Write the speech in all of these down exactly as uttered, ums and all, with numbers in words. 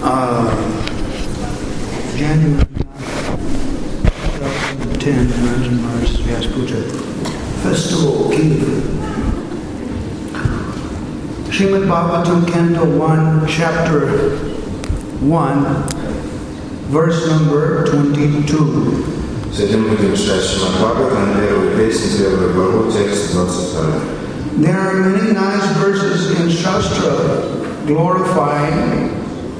uh, January twenty ten, Rajan Mars Vyaspuja Festival, Kiev. Srimad Bhagavatam, Canto one, Chapter one, verse number twenty-two. Сегодня будем читать Шримад Бхагаватам, первую песню, первую главу, текст двадцать два. There are many nice verses in Shastra glorifying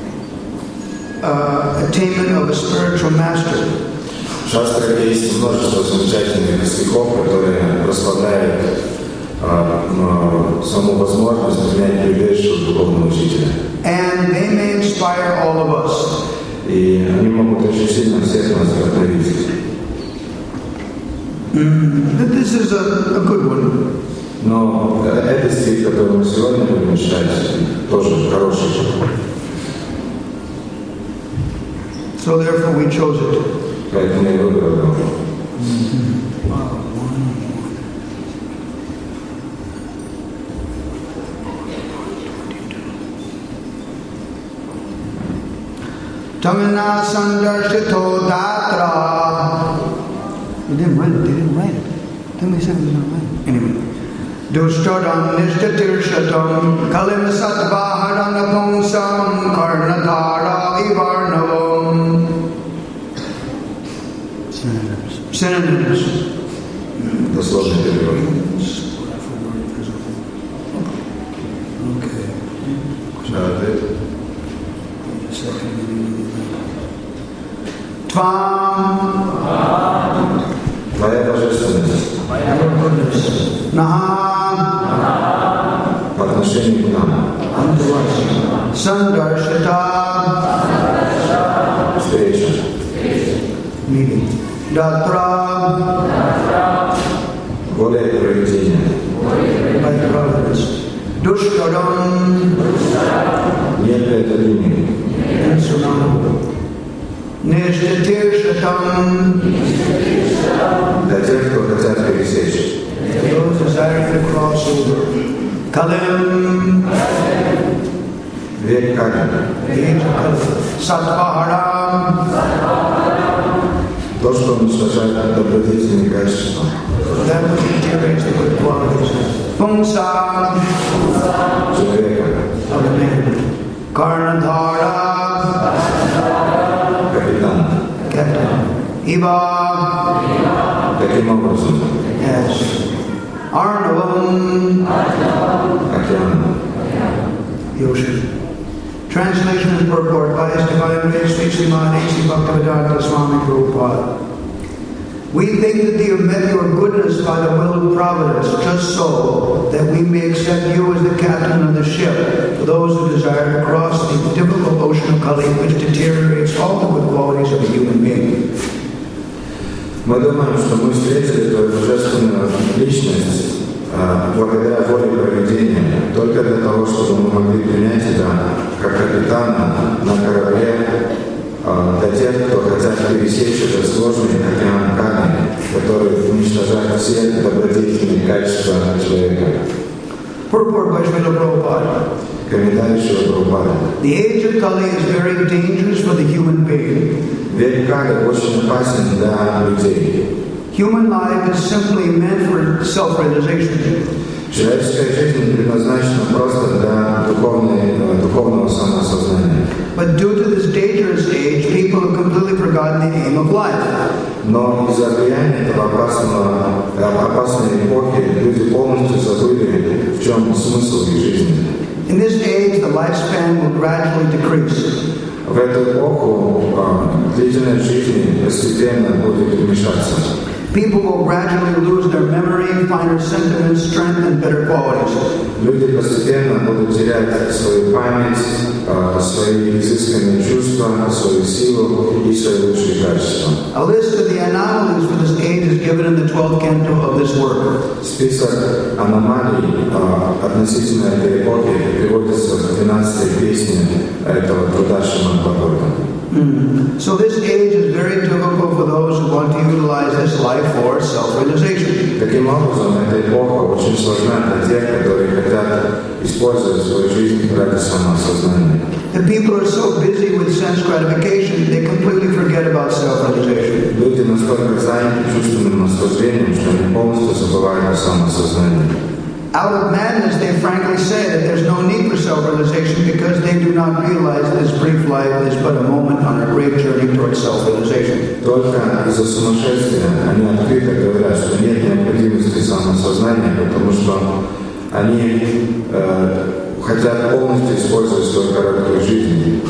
uh, attainment of a spiritual master. В Шастре есть множество замечательных стихов, которые прославляют uh, саму возможность принять прибежище духовного учителя. And they may inspire all of us. И они могут очень сильно всех нас вдохновить. Mm, this is a, a good one. Но этот стих, который мы сегодня будем читать, тоже хороший. So therefore we chose it. Поэтому я выбрал его. Tamina sandarshito datra. You didn't write it, they didn't write it. Tell me something you didn't write it. Anyway. Dushtaram nishtatirshatam kalim sattvaharanapumsam karnadhara ivarnavam. Synonyms. Synonyms. Дословный перевод. Okay. Ответ. Tvam. Твоя божественность. Naha. По отношению к нам. Sandarshita. Встреча. Meeting. Datra. Воля и проведение. By providence. Dushkaram. Нет преодоления. Insurmountable. Nishtatirshatam. Для тех, кто хотят пересечь. Those desiring to cross over. Kalim. Век Кали. The age of Kali. Sattvaharam. То, что уничтожает добродетельные качества. That which deteriorates the good qualities. Pumsam. Человека. Of the man. Karnadhara. Капитан. Captain. Iva. Таким образом. Yes. Arnavam. Океан. The ocean. Translation and purport by His Divine Grace Sri Srimad A C Bhaktivedanta Swami Prabhupada. We think that you have met your goodness by the will of providence, just so that we may accept you as the captain of the ship for those who desire to cross the difficult ocean of Kali, which deteriorates all the good qualities of a human being. Мы думаем, что мы встретили твою божественную личность благодаря воле провидения, только для того, чтобы мы могли принять тебя как капитана на корабле для тех, кто хотят пересечь этот сложный океан Кали, который уничтожает все добродетельные качества человека. Purport by Srila Prabhupada. Комментарий Шрила Прабхупады. The age of Kali is very dangerous for the human being. Век Кали очень опасен для людей. Human life is simply meant for self-realization. Человеческая жизнь предназначена просто для духовного самоосознания. But due to this dangerous age, people have completely forgotten the aim of life. Но из-за влияния этого опасного, опасной эпохи люди полностью забыли, в чем смысл их жизни. In this age, the lifespan will gradually decrease. В эту эпоху длительность жизни постепенно будет уменьшаться. People will gradually lose their memory, finer sentiments, strength, and better qualities. Люди постепенно будут терять свою память, свои изысканные чувства, свою силу и свои лучшие качества. A list of the anomalies for this age is given in the twelfth canto of this work. Список аномалий относительно этой эпохи приводится в двенадцатой песне этого труда Шримад Бхагаватам. Mm. So this age is very difficult for those who want to utilize this life for self-realization. Таким образом, эта эпоха очень сложна для тех, которые хотят использовать свою жизнь ради самоосознания. The people are so busy with sense gratification, they completely forget about self-realization. Люди настолько заняты чувственным наслаждением, что они полностью забывают о самосознании. Out of madness, they frankly say that there's no need for self-realization because they do not realize this brief life is but a moment on a great journey towards self-realization. Только из-за сумасшествия они открыто говорят, что нет необходимости самосознания, потому что они э, хотят полностью использовать свой характер жизни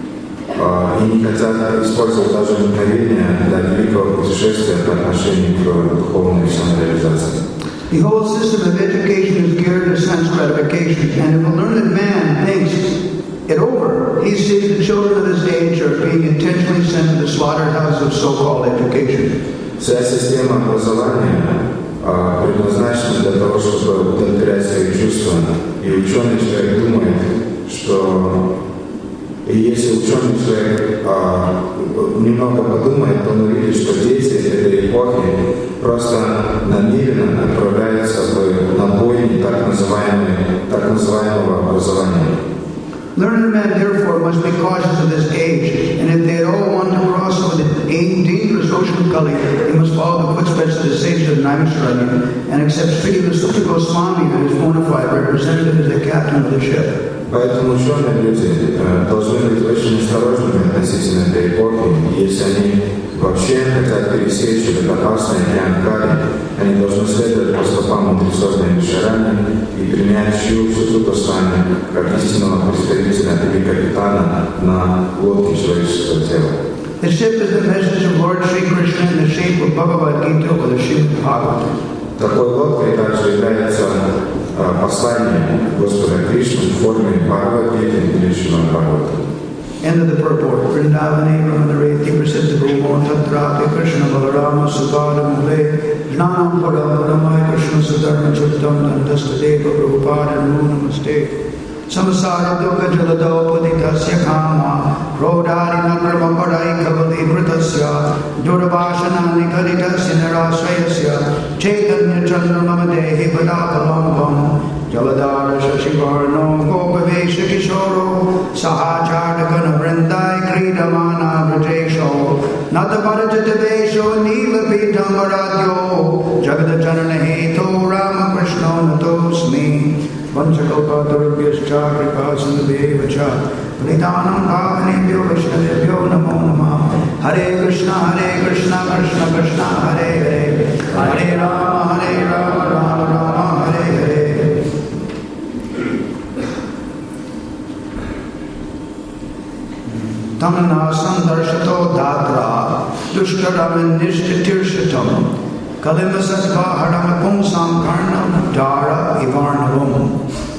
э, и не хотят использовать даже мгновение для великого путешествия по отношению к духовной самореализации. The whole system of education is geared to sense gratification, and if a learned man thinks it over, he sees the children of his age are being intentionally sent to the slaughterhouse of so-called education. Вся система образования э, предназначена для того, чтобы удовлетворять свои чувства, и ученый человек думает, что и если ученый человек а, немного подумает, то он увидит, что дети этой эпохи просто намеренно отправляются в набойни так, так называемого образования. Learned men, therefore, must be cautious of this age, and if they at all want to cross over the dangerous ocean of Kali, they must follow the footsteps of the sages of Naimisharanya and accept Sri Vasudha Goswami as his bona fide representative as the captain of the ship. Поэтому ученые люди э, должны быть очень осторожными относительно этой эпохи. Если они вообще хотят пересечь этот опасный океан Кали, они должны следовать по стопам мудрецов Наймишарани и принять Шри Vasudha Госвами как истинного представителя или капитана на лодке человеческого тела. The ship is the message of Lord Sri Krishna in the shape of Bhagavad Gita or the Srimad Bhagavatam. Такой лодкой также является послание Господа Кришны в форме Бхагавад-гиты или Шримад Бхагаватам. End of the purport. Vrindavane Ramanareti Prasiddha Bhumo Tatrate Krishna Balarama Subhada Mule Jnanam Param Paramaya Krishna Sadarma Chuttam Nandastadeva Prabhupada Namaste. Samsara Dukha Jalado Paditasya Kama Prodari Nakrama Padai Kavali Vritasya Durabhashanani Karitasya Nirasayasya Chaitanya Chandranama Dehi Padapalambam Jaladara Shashivarno Gopavesha Kishoro Sahachardakana Vrindai Kridamana Vrajesho Nataparatitavesho Nilapitam Varadyo Jagadajanana Heto Rama Krishna Natosmi Vanchakalpatarubhyascha Kripasindhubheva cha Panitanam Bhavanebhyo Vaishnavebhyo Namo Namah. Hare Krishna Hare Krishna Krishna Krishna Hare Hare Hare Rama Hare Rama Rama Rama Hare Hare. Tamanasam darshato datra dushtaram nishtirshatam Kalimasatva haram pumsam karnam dara ivarnavam.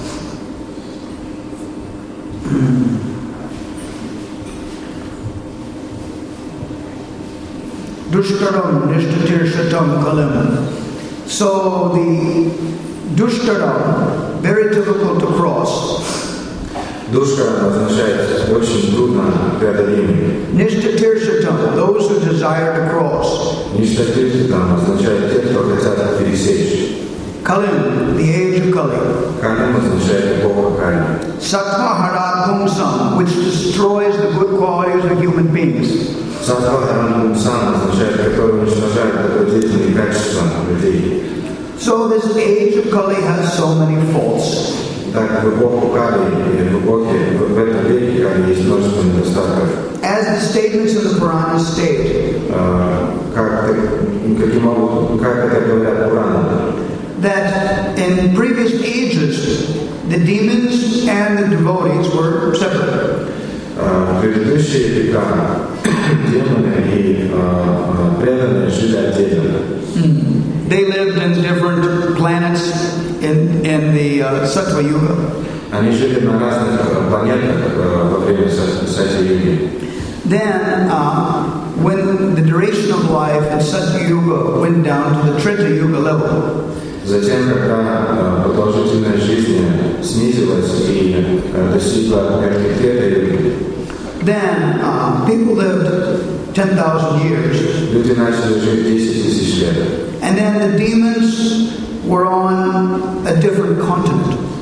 Dushtaram nishtatir shatam kalim. So the dushtaram, very difficult to cross. Душка означает очень трудно преодолимый. Nishthatirthatam, those who desire to cross. Nishthatirthatam означает те, кто хотят пересечь. Kalim, the age of Kali. Калим означает эпоха Кали. Sattva pumsam, which destroys the good qualities of human beings. Sattva pumsam означает, который уничтожает добродетельные качества людей. So this age of Kali has so many faults. Так, в эпоху Кали, в эпохе, в этом веке Кали есть множество недостатков. As the statements of the Puranas state, как, каким образом, как это говорят Пураны, that in previous ages, the demons and the devotees were separate. В предыдущие века демоны и преданные жили отдельно. They lived in different planets in, in the uh, Sattva Yuga. Они жили на разных планетах во время Сатья-юги. Then, uh, when the duration of life in Sattva Yuga went down to the Treta Yuga level, затем, когда продолжительность жизни снизилась и достигла Трета-юги, then uh, people lived ten thousand years. Люди начали жить десять тысяч лет. And then the demons were on a different continent.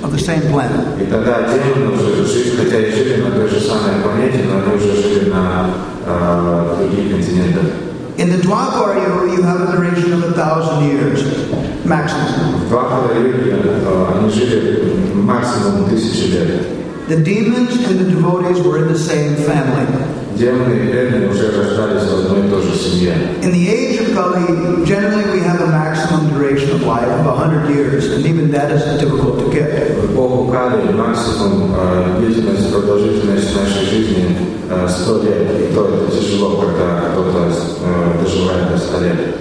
of the same planet. И тогда демоны уже жили, хотя и жили на той же самой планете, но они уже жили на э, других континентах. In the Dwapara Yuga, you have a duration of a thousand years, maximum. В Двапара-юге э, они жили максимум тысячи лет. The demons and the devotees were in the same family. Демоны и преданные уже рождались в одной и той же семье. In the age of Kali, generally we have a maximum duration of life of one hundred years, and even that is difficult to get. В эпоху Кали максимум э, длительность, продолжительность нашей жизни э, сто лет. И то это тяжело, когда кто-то э, доживает до ста лет.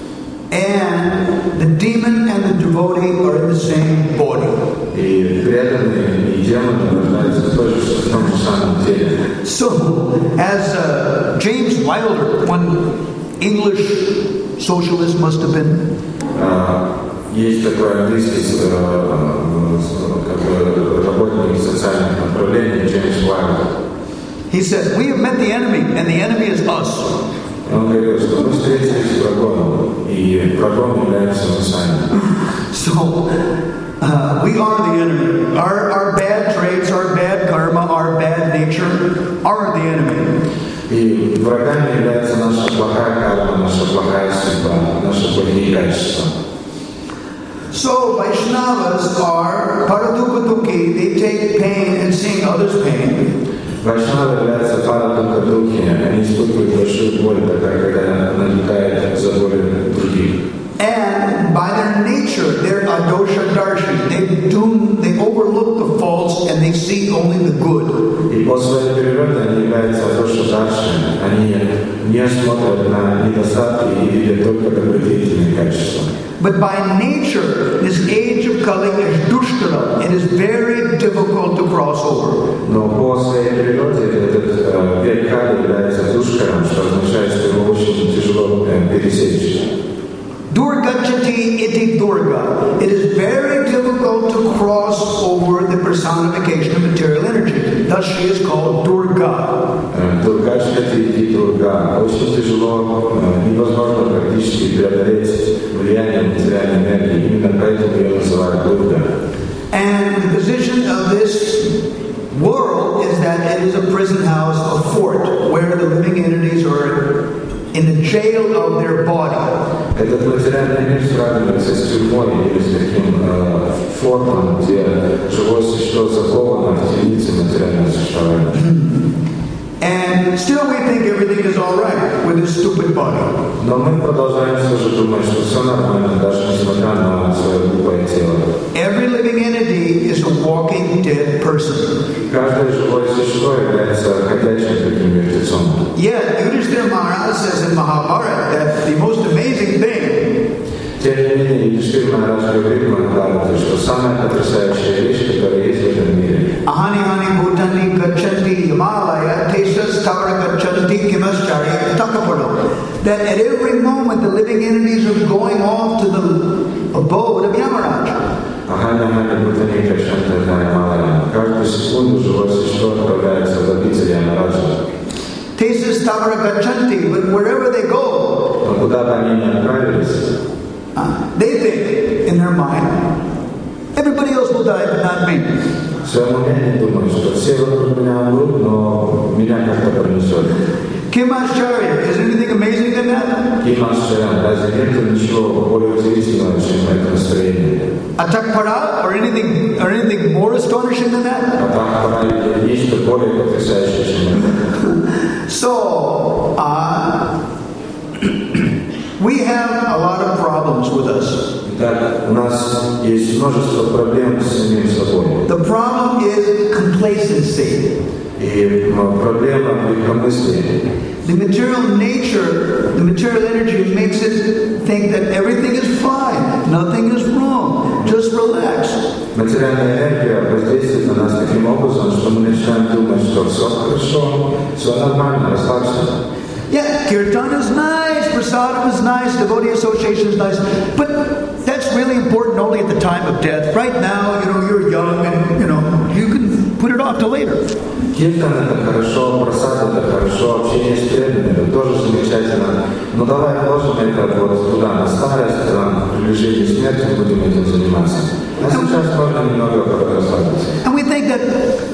And the demon and the devotee are in the same body. И преданные, и демоны рождаются в той же, в том же самом теле. So, as uh, James Wilder, one English socialist must have been, Uh, есть такой английский uh, как бы, работник социальных направлений Джеймс Уайлдер. he said, "We have met the enemy, and the enemy is us." Он говорил, что мы встретились с врагом, и врагом являемся мы сами. So, uh, we are the enemy. Our, our bad traits, our bad karma, our bad nature are the enemy. И врагами является наша плохая карма, наша плохая судьба, наши плохие качества. So, Vaishnavas are paradukha-dukhi. They take pain and seeing others' pain. Вайшнавы являются парадукха-духи, они испытывают большую боль, тогда, когда наникает за боль других. And by their nature, they're adosha-darshi. They do, they overlook the faults and they see only the good. И по своей природе они являются адоша-дарши, они не смотрят на недостатки и видят только добродетельные качества. But by nature, this age of Kali is dushtara. It is very difficult to cross over. Но по своей природе этот э, век Кали является душкаром, что означает, что его очень тяжело э, пересечь. Durgachati iti Durga. It is very difficult to cross over the personification of material energy. Thus she is called Durga. Durgachati iti Durga. Очень тяжело, э, невозможно практически преодолеть влияние материальной энергии. Именно поэтому ее называют Дурга. And the position of this world is that it is a prison house, a fort, where the living entities are in the jail of their body. Этот материальный мир сравнивается с тюрьмой или с таким э, фортом, где живое существо заковано в темнице материального существования. And still we think everything is all right with this stupid body. Но мы продолжаем все же думать, что все нормально, даже несмотря на свое глупое тело. Every living entity is a walking dead person. Каждое живое существо является ходячим таким мертвецом. Yet Yudhishthira Maharaj says in Mahabharata that the most amazing thing Тем не менее, Юдхишthira Махарадж говорит в Махабхарате, что самая потрясающая вещь, которая есть в этом мире. Ahani hani bhutani gachanti Himalaya tesas tavara gachanti kimaschari takapado. That at every moment the living entities are going off to the abode of Yamaraj. Ахани Хани Бхутани Гачанти Himalaya. Каждую секунду живое существо отправляется в обитель Ямараджа. Tesas tavara gachanti, but wherever they go, Но куда бы они ни отправились, uh, they think in their mind, everybody else will die, but not me. в своем уме они думают, что все вокруг меня умрут, но меня как-то пронесет. Kimacharya, is there anything amazing than that? Кимашарам, разве нет ничего более удивительного, чем это настроение? Atakpara, or anything, or anything more astonishing than that? А там пора нечто более потрясающее, чем это. So, uh, we have a lot of problems with us. Итак, у нас есть множество проблем с самим собой. The problem is complacency. И проблема легкомыслия. The material nature, the material energy makes it think that everything is fine, nothing is wrong, just relax. Материальная энергия воздействует на нас таким образом, что мы начинаем думать, что все хорошо, все нормально, расслабься. Yeah, kirtan is nice, prasadam is nice, devotee association is nice, but that's really important only at the time of death. Right now, you know, you're young and, you know, you can put it off till later. Киртан это хорошо, просад это хорошо, общение с преданными это тоже замечательно. Но давай отложим это вот туда, на старость, на приближение смерти, мы будем этим заниматься. А сейчас можно немного расслабиться. And we think that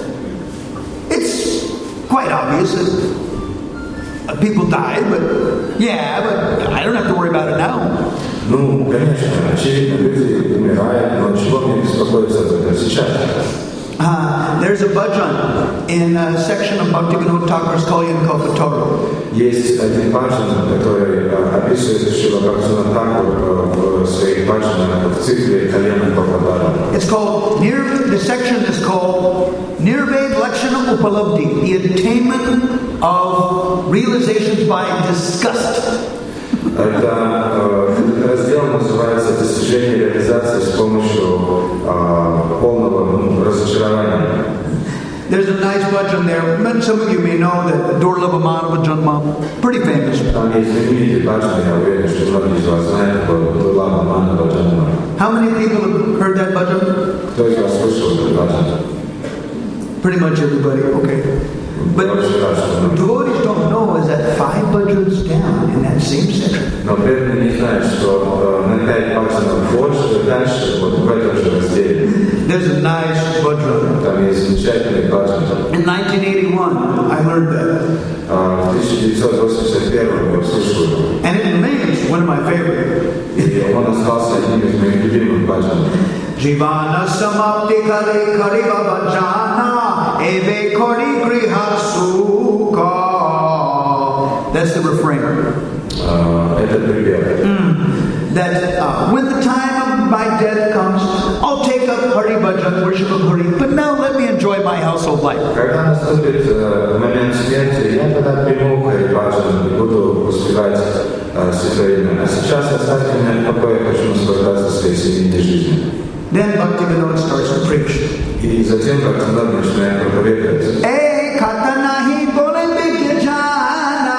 it's quite obvious that people die, but yeah, but I don't have to worry about it now. Ну, конечно, очевидно, люди умирают, но чего мне беспокоиться об этом сейчас? Uh, there's a bhajan in a section of Bhaktivinoda Thakur's Kalyan Kalpataru. Есть один баджан, который описывает Шрила Бхактивинода Тхакур в своих баджанах в цикле Кальяна Калпатару. It's called, near, the section is called Nirved Lakshana Upalabdhi, the attainment of realizations by disgust. Это, этот раздел называется «Достижение реализации с помощью а, полного ну, разочарования». There's a nice bhajan there. Some of you may know that Durlabha Madhava Janma, pretty famous. Там есть знаменитый баджан, я уверен, что многие из вас знают, Durlabha Madhava Janma. How many people have heard that bhajan? Кто из вас слышал этот баджан? Pretty much everybody, okay. But what devotees don't know is that five bhajans down in that same section. Но преданные не знают, что на пять баджанов больше, дальше, вот в этом же разделе. There's a nice bhajan. Там есть замечательный баджан. In nineteen eighty-one, I learned that. В тысяча девятьсот восемьдесят первом я услышал его. And it remains one of my favorite. И он остался одним из моих любимых баджанов. Jivana samapti kare kariva bhajana eve kori griha sukha. That's the refrain. Это припев. Mm. That uh, when the time of my death comes, I'll take up Hari Bhajan, worship of Hari. But now let me enjoy my household life. Когда наступит момент смерти, я тогда приму Хари Баджан и буду воспевать Святое Имя. А сейчас оставьте меня в покое, я хочу наслаждаться своей семейной жизнью. Then Bhaktivinoda starts to preach. И затем Бхактивинода начинает проповедовать. Эй, ката нахи боле бигья джана,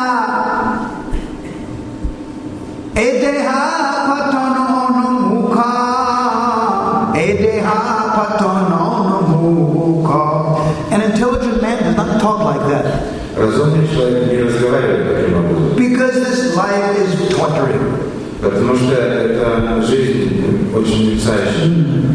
эй деха патано мукha, эй деха патано мукha. An intelligent man does not talk like that. Разумный человек не разговаривает таким образом. Because this life is torturing. Потому что эта жизнь очень мешающая.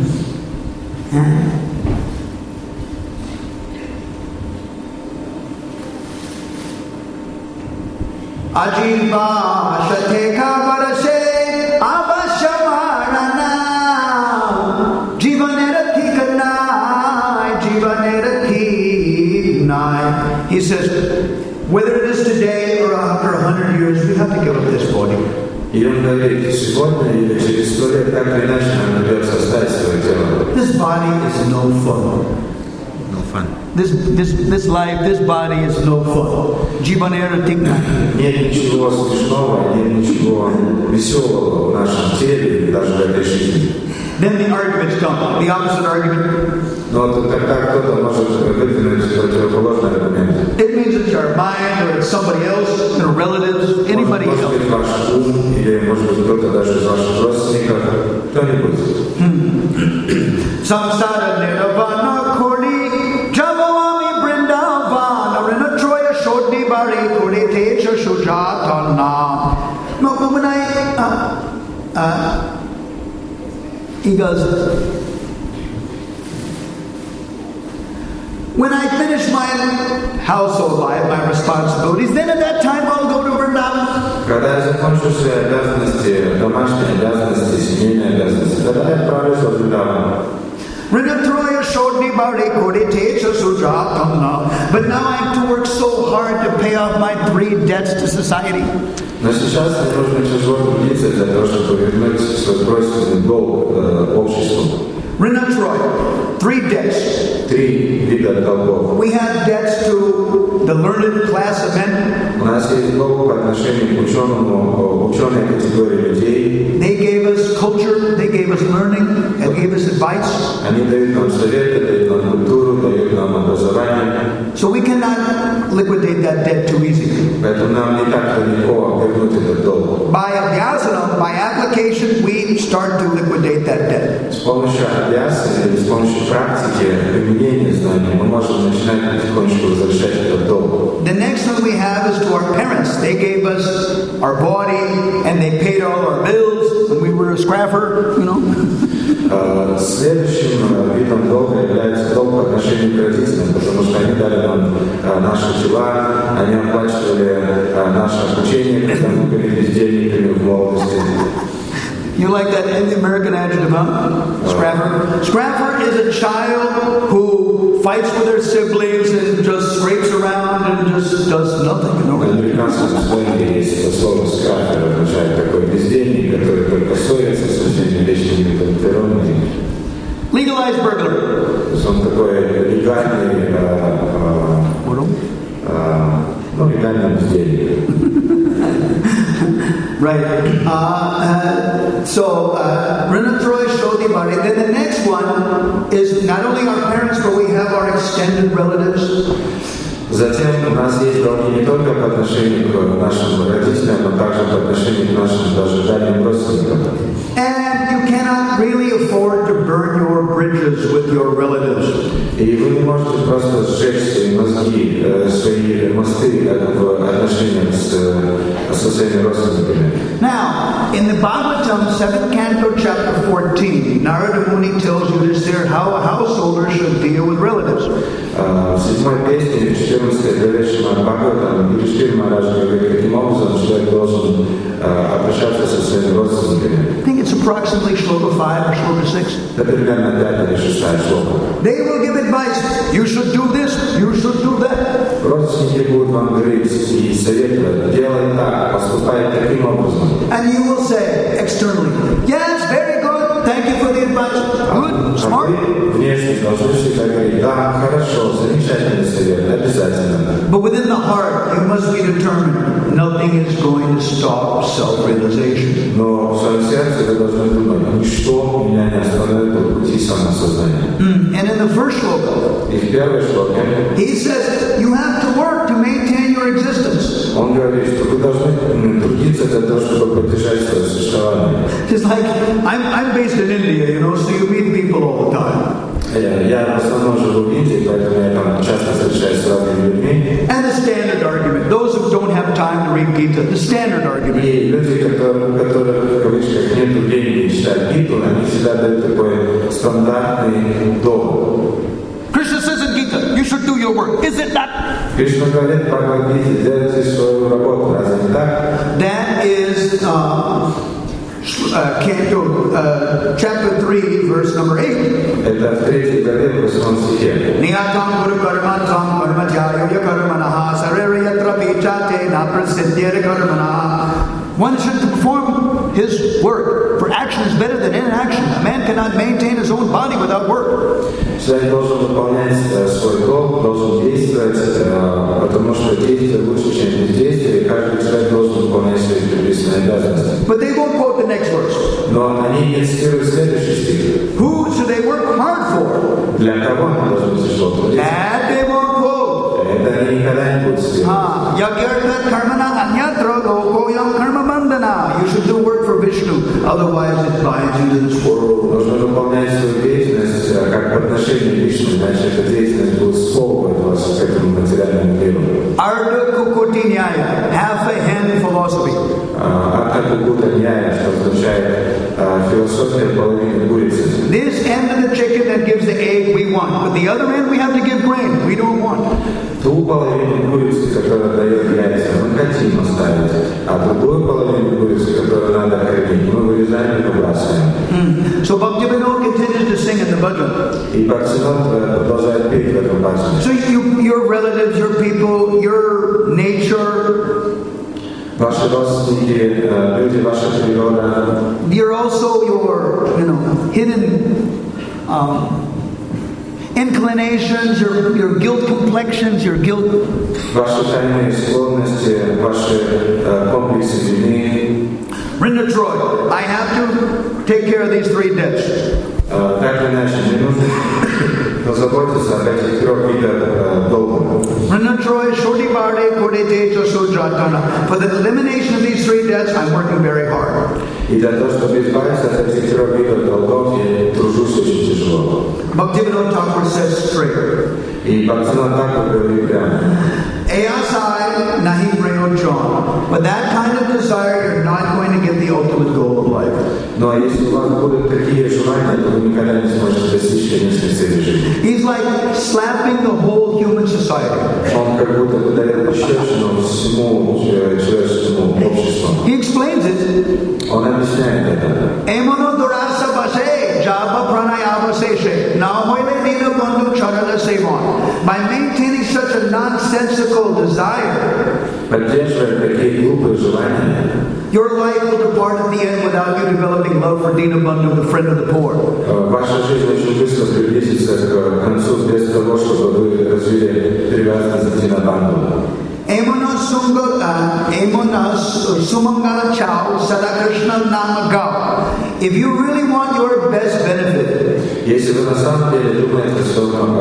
Ajiba shateka varase avashamarana jivanerathi kanai jivanerathi nai. He says, whether it is today or after a hundred years, we have to give up this body. И он говорит, сегодня или через сто лет, так или иначе, нам придется оставить свое тело. This body is no fun. No fun. This this this life, this body is no fun. Jivanera tigna. Нет ничего смешного, нет ничего веселого в нашем теле или даже в этой жизни. Then the arguments come. The opposite argument. Но тогда кто-то может выдвинуть противоположный аргумент. It means it's our mind, or it's somebody else, or relatives, anybody else. Может быть, ваш ум, или может быть кто-то даже из ваших родственников, кто-нибудь. Samsara nirvana kori javami brindavana rina troya shodhi bari kori techa shujatana. No, but when I uh, uh, he goes, when I finish my household life, my responsibilities, then at that time I'll go to Vrindavan. Когда я закончу свои обязанности, домашние обязанности, семейные обязанности, тогда я отправлюсь во Вриндаван. But now I have to work so hard to pay off my three debts to society. Но сейчас мне нужно тяжело трудиться для того, чтобы вернуть свой тройственный долг обществу. Rina Troy, three debts. Три вида долгов. We have debts to the learned class of men. У нас есть долг по отношению к ученому, ученой категории людей. They gave us culture, they gave us learning, they gave us advice. Они дают нам советы, дают нам культуру, дают нам образование. So we cannot liquidate that debt too easy. Поэтому нам не так легко вернуть этот долг. By abhyasana, by application, we start to liquidate that debt. С помощью абхьясы или с помощью практики, применения знаний, мы можем начинать потихонечку возвращать этот долг. The next one we have is to our parents. They gave us our body and they paid all our bills when we were a scrapper, you know. Следующим видом долга является долг по отношению к родителям, потому что они дали нам наши тела, они оплачивали наше обучение, когда мы были бездельниками в молодости. You like that in the American adjective, huh? Scrapper. Scrapper is a child who fights with their siblings and just scrapes around and just does nothing. You know? В американском сленге есть это слово «скрапер», означает такой бездельник, который только ссорится со своими вечными конкурентами. Legalized burglar. То есть он такой легальный, ну, легальный бездельник. Right. Uh, uh, so, uh, Brenda Troy showed the body. Then the next one is not only our parents, but we have our extended relatives. Затем у нас есть долги не только по отношению к нашим родителям, но также по отношению к нашим даже дальним родственникам. And you cannot really afford to burn your bridges with your relatives. И вы не можете просто сжечь свои мозги, свои мосты в отношениях с, со своими родственниками. Now, in the Bhagavatam, seventh canto, chapter fourteen, Narada Muni tells you this there how a householder should deal with relatives. В седьмой песне, четырнадцатой главе Шримад Бхагаватам, Юдхишthira Махарадж говорит, каким образом человек должен обращаться со своими родственниками. I think it's approximately shloka five or shloka six. Это примерно пятая или шестая шлока. They will give advice. You should do this. You should do that. Родственники будут вам говорить и советовать, делай так, поступай таким образом. And you will say externally, yes, very good. Thank you for the advice. Good, smart. Внешне должны всегда говорить, да, хорошо, замечательный совет, обязательно. But within the heart, you must be determined. Nothing is going to stop self-realization. Но в своем сердце вы должны думать, ничто меня не остановит от пути самосознания. And in the first shloka, И в первой шлоке he says you have to work to maintain your existence. он говорит, что вы должны трудиться для того, чтобы поддержать свое существование. It's like I'm I'm based in India, you know, so you meet people all the time. Я в основном живу в Индии, поэтому я там часто встречаюсь с разными людьми. And the standard argument, those who don't have time to read Gita, the standard argument. И люди, которые, у которых в кавычках нет времени читать Гиту, они всегда дают такой стандартный довод. Krishna says in Gita, you should do your work. Is it not? Кришна говорит в Бхагавад-гите, делайте свою работу, разве не так? That is uh, uh, Canto, uh, chapter three, verse number eight. Это в третьей главе, в восьмом стихе. Niyatam guru karma tam karma jaya karmanaha sarere yatra vichate na prasiddhyere karmanaha. One should perform his work, for action is better than inaction. A man cannot maintain his own body without work. Человек должен выполнять свой долг, должен действовать, потому что действие лучше, чем бездействие, и каждый человек должен выполнять свои предписанные обязанности. But they won't quote the next verse. Но они не цитируют следующий стих. Who should they work hard for? Для кого они должны тяжело трудиться? That they won't quote. Это они никогда не будут цитировать. Ah, yagyartat karmana anyatra lokoyam karma bandhana. You should do work for Vishnu, otherwise it binds you to this world. Нужно выполнять свою деятельность как по отношению к Вишну, иначе эта деятельность будет сковывать вас к этому материальному миру. Arda kukoti nyaya, half a hen philosophy. Арта кукута ньяя, что означает философия половины курицы. This end of the chicken that gives the egg we want, but the other end we have to give grain. We don't want. Ту половину курицы, которая дает яйца, мы хотим оставить, а другую половину курицы, которую надо кормить, мы вырезаем и выбрасываем. Mm. So Bhaktivinoda continues to sing in the bhajan. И Бхактивинода продолжает петь в этом баджане. So you, your relatives, your people, your nature, Ваши родственники, люди, ваша природа. You're also your, you know, hidden um, inclinations, your your guilt complexions, your guilt. Ваши тайные склонности, ваши комплексы вины. Brenda Troy, I have to take care of these three debts. Так или иначе, мне нужно кто заботится об этих трех видах долга. For the elimination of these three debts, I'm working very hard. И для того, чтобы избавиться от этих трех видов долгов, я тружусь очень тяжело. Bhaktivinoda Thakur says straight. И Бхактивинода Тхакур говорит прямо. Ayasai nahi prayojan. But that kind of desire, you're not going to get the ultimate goal of life. Но если у вас будут такие желания, то вы никогда не сможете достичь конечной цели жизни. He's like slapping the whole human society. Он как будто выдает пощечину всему человеческому обществу. He explains it. Он объясняет это. Emono durasa base java pranayava seshe na hoile dina bandhu charala sevan. By maintaining such a nonsensical desire, поддерживая такие глупые желания, your life will depart at the end without you developing love for Dinabandhu, the friend of the poor. Ваша жизнь очень быстро приблизится к концу без того, чтобы вы развили привязанность к Динабанду. Emonas Sungala, Emonas Sumangala Chao, Sadakrishna Namagao. If you really want your best benefit, если вы на самом деле думаете о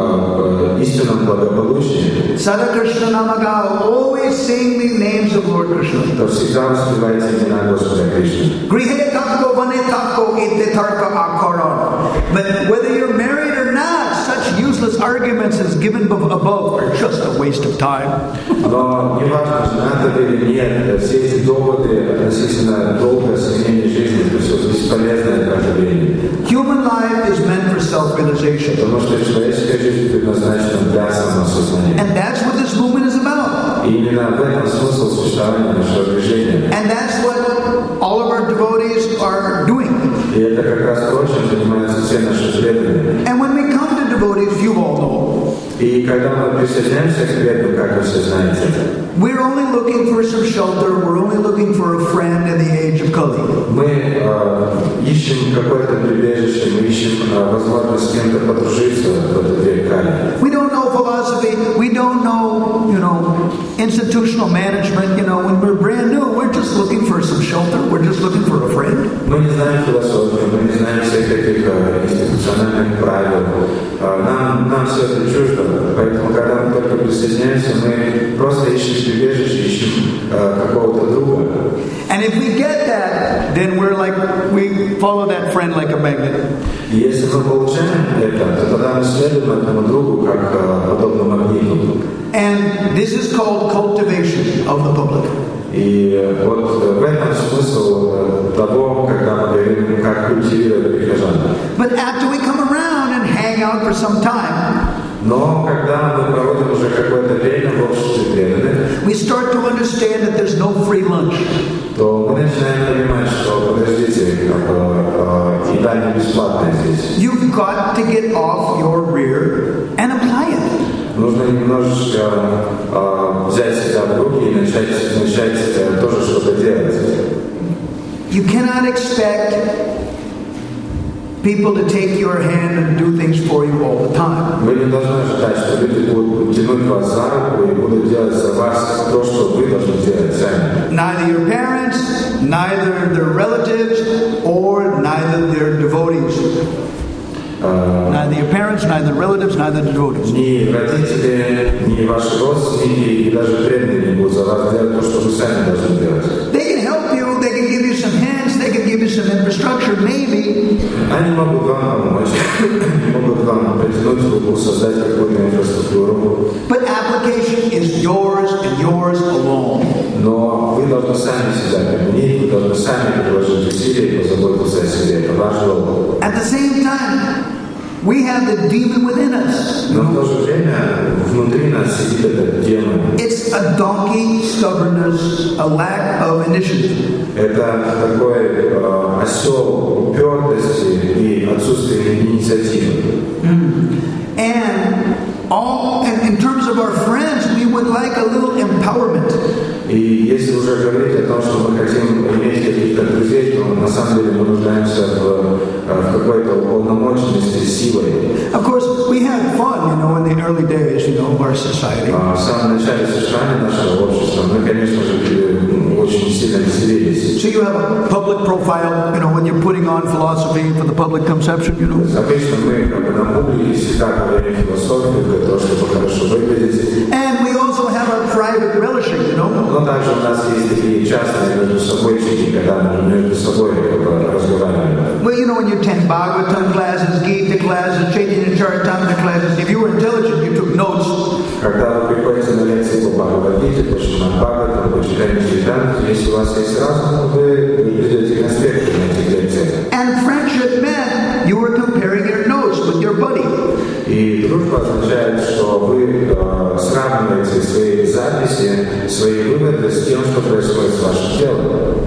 своем истинном благополучии, Sadakrishna Namagao, always sing the names of Lord Krishna. то всегда воспевайте имена Господа Кришны. Grihe Tako Vane Tako Ite Tarka Akaran. But whether you're married or not, such useless arguments as given above are just a waste of time. Но не важно, женаты вы или нет, все эти доводы относительно долга сохранения жизни, это все бесполезное трата времени. Human life is meant for self-realization. Потому что человеческая жизнь предназначена для самоосознания. And that's what this movement is about. И именно в этом смысл существования нашего движения. And that's what all of our devotees are doing. И это как раз то, чем занимаются все наши преданные. And when we come to devotees, you all know. И когда мы присоединяемся к преданным, как вы все знаете, we're only looking for some shelter. We're only looking for a friend in the age of Kali. Мы э, ищем какое-то прибежище, мы ищем э, возможность с кем-то подружиться в этот век Кали. We don't know philosophy. We don't know, you know, institutional management. You know, when we're brand new, we're just looking for some shelter. We're just looking for a friend. Мы не знаем философию, мы не знаем всех этих э, институциональных правил. Э, нам, нам все это чуждо. Поэтому, когда мы только присоединяемся, мы просто ищем прибежище, ищем э, какого-то друга. And if we get that, then we're like, we follow that friend like a magnet. И если мы получаем это, то тогда мы следуем этому другу как э, подобно магниту. And this is called cultivation of the public. И вот в этом смысл того, когда мы говорим, как культивировать прихожан. But after we come around and hang out for some time, но когда мы проводим уже какое-то время в обществе преданных, we start to understand that there's no free lunch. То мы начинаем понимать, что подождите, еда не бесплатная здесь. You've got to get off your rear and apply it. Нужно немножечко э, взять себя в руки и начать, начать э, тоже что-то делать. You cannot expect people to take your hand and do things for you all the time. Вы не должны ожидать, что люди будут тянуть вас за руку и будут делать за вас то, что вы должны делать сами. Neither your parents, neither their relatives, or neither their devotees. Uh, neither your parents, neither relatives, neither the devotees. Ни родители, ни ваши родственники и даже преданные не будут за вас делать то, что вы сами должны делать. They can help you. They can give you some hints. They can give you some infrastructure, maybe. Они могут вам помочь, могут вам притянуть руку, создать какую-то инфраструктуру. But application is yours and yours alone. Но вы должны сами себя применить, вы должны сами приложить усилия и позаботиться о себе. Это ваш долг. At the same time, we have the demon within us. Но в то же время внутри нас сидит этот демон. It's a donkey stubbornness, a lack of initiative. Это такой э, осел упертости и отсутствие инициативы. Mm. And all, and in terms of our friends, we would like a little empowerment. И если уже говорить о том, что мы хотим иметь каких-то друзей, то на самом деле мы нуждаемся в, в какой-то уполномоченности силой. Of course, we had fun, you know, in the early days, you know, of our society. В самом начале существования нашего общества мы, конечно же, очень сильно веселились. so you have a public profile, you know, when you're putting on philosophy for the public consumption, you know. Обычно мы как бы на публике всегда говорим философию для того, чтобы хорошо выглядеть. And we also have our private relishing, you know. Но также у нас есть такие частные между собой чики, когда мы между собой разговариваем. Well, you know, when you attend Bhagavatam classes, Gita classes, Chaitanya Charitamrita classes, if you were intelligent, you took notes. Когда вы приходите на лекции по Бхагавад-гите, по Шримад Бхагаватам, по Чайтанья Чаритамрите, если у вас есть разум, вы ведете конспекты на этих лекциях. And friendship meant you were comparing your notes with your buddy. И дружба означает, что вы э, сравниваете свои записи, свои выводы с тем, что происходит с вашим телом.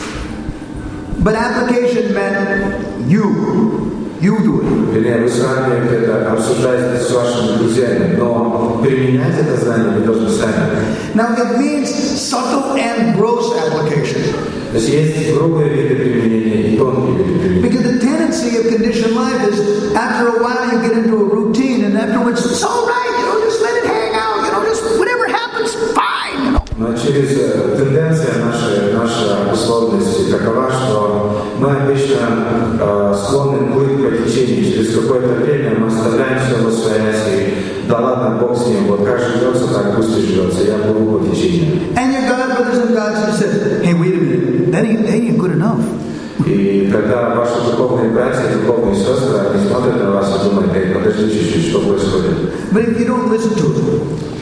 But application meant you. You do it. Вернее, вы сравниваете это, обсуждаете с вашими друзьями, но применять это знание вы должны сами. Now it means subtle and gross application. То есть есть грубые виды применения и тонкие виды применения. Because the tendency of conditioned life is, after a while you get into a routine, and afterwards it's all right, you know, just let it hang out, you know, just whatever happens, fine, you know. Но через тенденция нашей, нашей обусловленности такова, что мы обычно э, склонны плыть по течению. Через какое-то время мы оставляем все в свояси. Да ладно, Бог с ним. Вот как живется, так пусть и живется. Я плыву по течению. And your God brothers and gods said, hey, wait a minute, that ain't, that ain't good enough. И когда ваши духовные братья, духовные сестры, они смотрят на вас и думают, эй, подожди чуть-чуть, что происходит. But if you don't listen to it,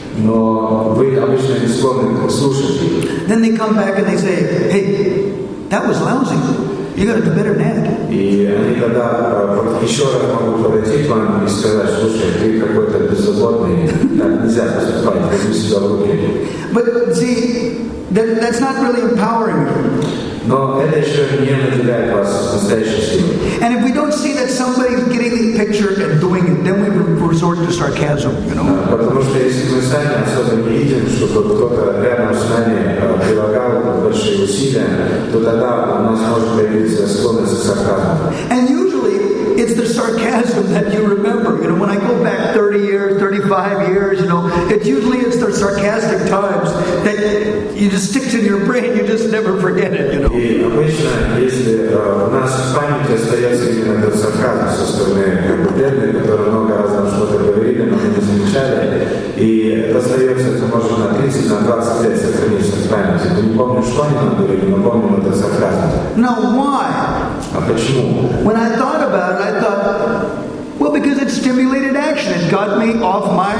но вы обычно не склонны слушать их. Then they come back and they say, hey, that was lousy. You got to do better than that. И они тогда вот еще раз могут подойти к вам и сказать, слушай, ты какой-то беззаботный, так нельзя поступать, возьми себя в руки. But see, that, that's not really empowering you. Но это еще не наделяет вас настоящей силой. And if we don't see that somebody's getting the picture and doing it, then we resort to sarcasm, you know. Потому что если мы сами особо не видим, чтобы кто-то рядом с нами прилагал большие усилия, то тогда у нас может появиться склонность к сарказму. And usually it's the sarcasm that you remember. You know, when I go back thirty years, thirty-five years, you know, it usually it's the sarcastic times that you just stick in your brain, you just never forget it, you know. И обычно, если э, у нас в памяти остается именно этот сарказм со стороны как бы бедных, которые много раз нам что-то говорили, но мы не замечали, и это остается, это может на тридцать, на двадцать лет сохраниться в памяти. Мы не помним, что они нам говорили, но помним этот сарказм. Now why? А почему? When I thought about it, I thought, well, because it stimulated action. It got me off my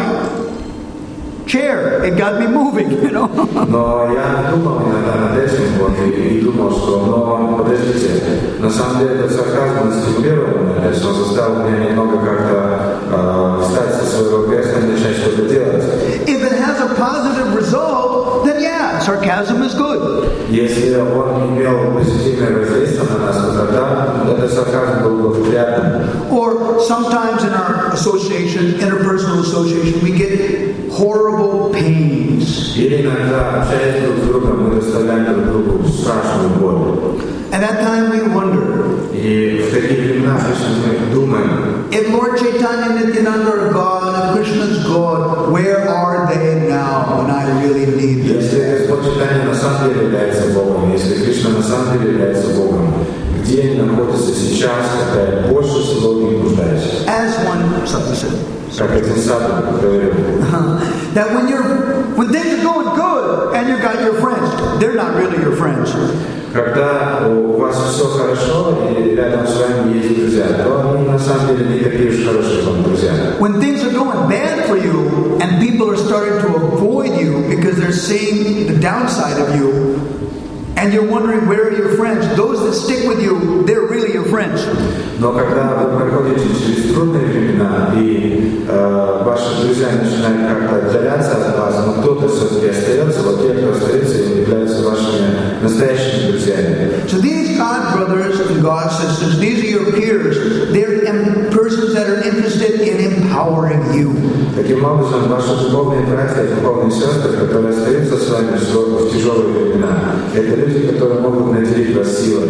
chair. It got me moving, you know. Но я думал иногда над этим, вот, и, и думал, что, но, подождите, на самом деле этот сарказм стимулировал меня, то есть он заставил меня немного как-то э, встать со своего кресла и начать что-то делать. If it has a positive result, then yeah, sarcasm is good. Если он имел позитивное воздействие на нас, то тогда этот сарказм был благоприятным. Or sometimes in our association, interpersonal association, we get horrible pains. Или иногда, общаясь друг с другом, мы доставляем друг другу страшную боль. At that time we wonder, и в такие времена мы думаем, if Lord Chaitanya Nityananda are God, if Krishna is God, where are they now when I really need them? Если Господь Чайтанья на самом деле является Богом, если Кришна на самом деле является Богом, где они находятся сейчас, когда я больше всего в них нуждаюсь? As one Sadhu said, как один Саду говорил, that when you're when things are going good and you got your friends, they're not really your friends. Когда у вас все хорошо и рядом с вами есть друзья, то они на самом деле не такие уж хорошие вам друзья. When things are going bad for you and people are starting to avoid you because they're seeing the downside of you, and you're wondering where are your friends, those that stick with you, they're really your friends. Но когда вы проходите через трудные времена и э, ваши друзья начинают как-то отдаляться от вас, но кто-то все-таки остается, вот те, кто остается, являются вашими настоящими друзьями. So these God brothers and God sisters, these are your peers. They're persons that are interested in empowering you. Таким образом, ваши духовные братья и духовные сестры, которые остаются с вами в тяжелые времена, это люди, которые могут наделить вас силой.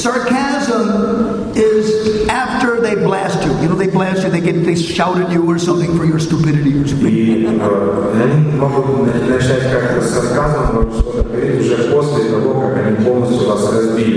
Sarcasm is after they blast you. You know, they blast you, they get, they shout at you or something for your stupidity or something. И э, они могут начать как-то с сарказмом что-то говорить уже после того, как они полностью вас разбили.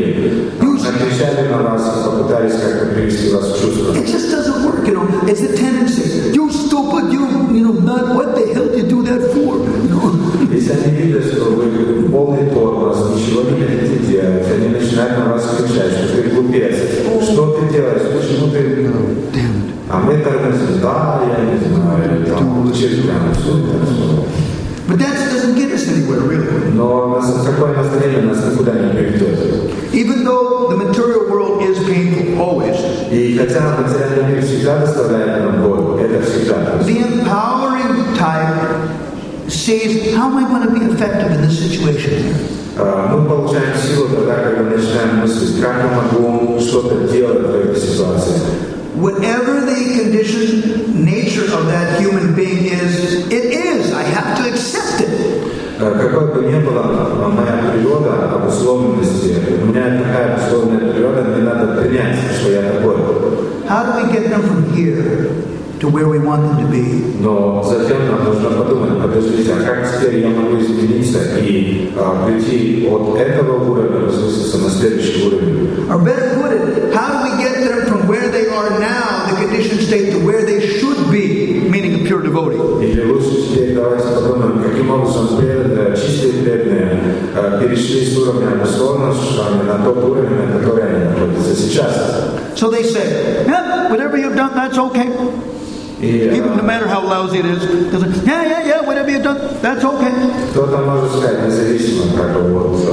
как привести вас в чувство. It just doesn't work, you know. It's the tendency. You stupid, you, you know, not, what the hell did you do that for? You know? Если они видят, что вы полный тормоз, ничего не хотите делать, они начинают на вас кричать, что ты глупец, что ты делаешь, почему ты... А мы тормозим, да, я не знаю, там, чертям, что это. But that doesn't get us anywhere, really. Но такое настроение нас никуда не приведет. Even though the material world is painful, always. И хотя материальный мир всегда доставляет нам боль, это всегда. The empowering type sees, how am I going to be effective in this situation here? Мы получаем силу тогда, когда начинаем мыслить, как я могу что-то делать в этой ситуации. Whatever the conditioned nature of that human being is, it is. I have to accept it. Какой бы ни была моя природа, обусловленности, у меня такая обусловленная природа, мне надо принять, что я такой. How do we get them from here to where we want them to be? Но затем нам нужно подумать, подождите, а как теперь я могу измениться и а, прийти от этого уровня, возвыситься на следующий уровень? Or better put it, how do we get them from where they are now, the conditioned state, to where they should be, meaning a pure devotee? Или лучше теперь давайте подумаем, каким образом преданные, чистые преданные перешли с уровня обусловленности на тот уровень, на который они находятся сейчас. So they say, yeah, whatever you've done, that's okay. И, Even no matter how lousy it is, they'll say, yeah, yeah, yeah, whatever you've done, that's okay. Кто-то может сказать, независимо как бы от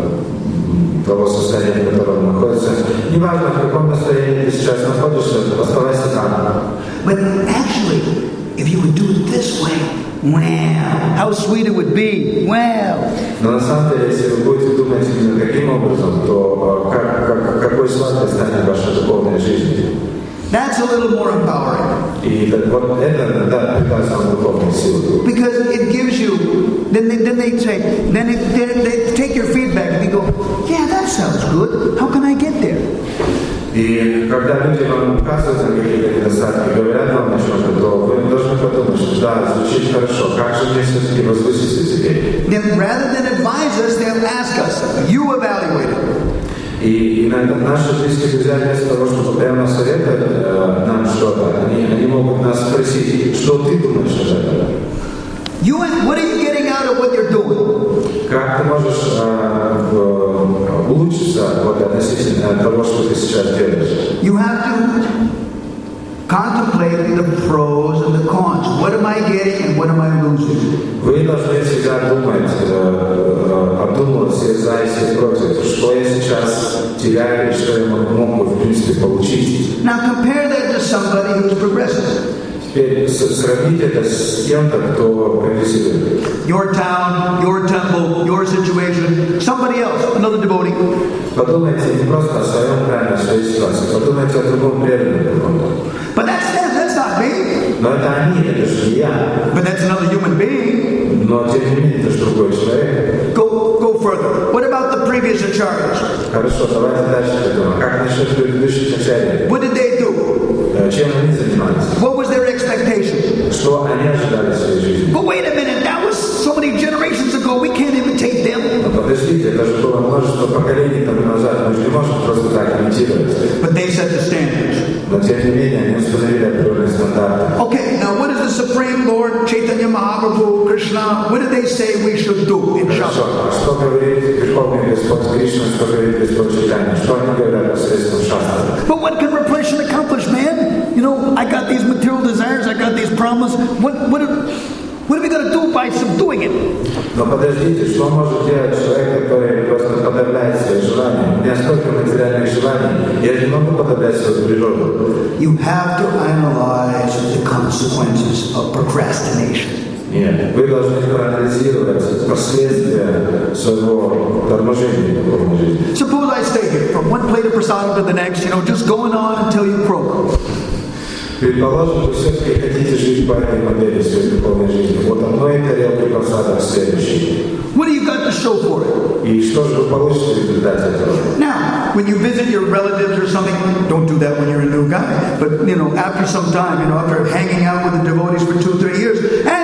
того состояния, в котором он находится, неважно, в каком настроении ты сейчас находишься, оставайся там. But actually, if you would do it this way, wow, how sweet it would be, wow. Но на самом деле, если вы будете думать именно таким образом, то как, как, какой сладкой станет ваша духовная жизнь? That's a little more empowering. И вот это, да, придаст вам духовную силу. Because it gives you, then they, then they say, then it, they, they take your feedback and they go, yeah, that sounds good. How can I get there? И когда люди вам указывают на какие-то недостатки, говорят вам о чем-то, то вы должны подумать, что да, звучит хорошо, как же мне все-таки возвыситься теперь? Then rather than advise us, they'll ask us, you evaluate it. И иногда наши близкие друзья вместо того, чтобы прямо советовать э, нам что-то, они, они могут нас спросить, что ты думаешь об этом? You, what are you getting out of what you're doing? Как ты можешь э, улучшиться вот, относительно того, что ты сейчас делаешь? You have to contemplate the pros and the cons. What am I getting and what am I losing? Вы должны всегда думать, э, обдумывать все за и все против, что я сейчас теряю и что я могу, в принципе, получить. Now compare that to somebody who's progressive. Теперь сравните это с кем-то, кто прогрессирует. Your town, your temple, your situation, somebody else, another devotee. Подумайте не просто о своем крае, о своей ситуации, подумайте о другом преданном. But that's them, that's not me. Но это они, это же не я. But that's another human being. Но тем не менее, это же другой человек. Go, go further. What about the previous acharya? Хорошо, давайте дальше подумаем. Как насчет предыдущих начальников? What did they do? Чем они занимались? What was their expectation? Что они ожидали в своей жизни? But wait a minute, that was so many generations ago. We can't imitate them. Но подождите, это же было множество поколений тому назад. Мы же не можем просто так имитировать. But they set the standards. Но тем не менее, они установили определенные стандарты. Okay, now what does the Supreme Lord Chaitanya Mahaprabhu Krishna, what did they say we should do in Хорошо. Shastra? А что говорит Верховный Господь Кришна, что говорит Господь Чайтанья? Что они говорят посредством шастры? But what can repression accomplish, man? You know, I got these material desires, I got these problems. What, what, what are we going to do by subduing it? Но подождите, что может делать человек, который просто подавляет свои желания? У меня столько материальных желаний, я не могу подавлять свою природу. You have to analyze the consequences of procrastination. Нет, вы должны проанализировать последствия своего торможения духовной жизни. Suppose I stay here from one plate of prasadam to the next, you know, just going on until you croak. Предположим, вы все-таки хотите жить по этой модели своей духовной жизни. Вот одной тарелки просада к следующей. What do you got to show for it? И что же вы получите в результате этого? Now, when you visit your relatives or something, don't do that when you're a new guy. But, you know, after some time, you know, after hanging out with the devotees for two, three years, and you go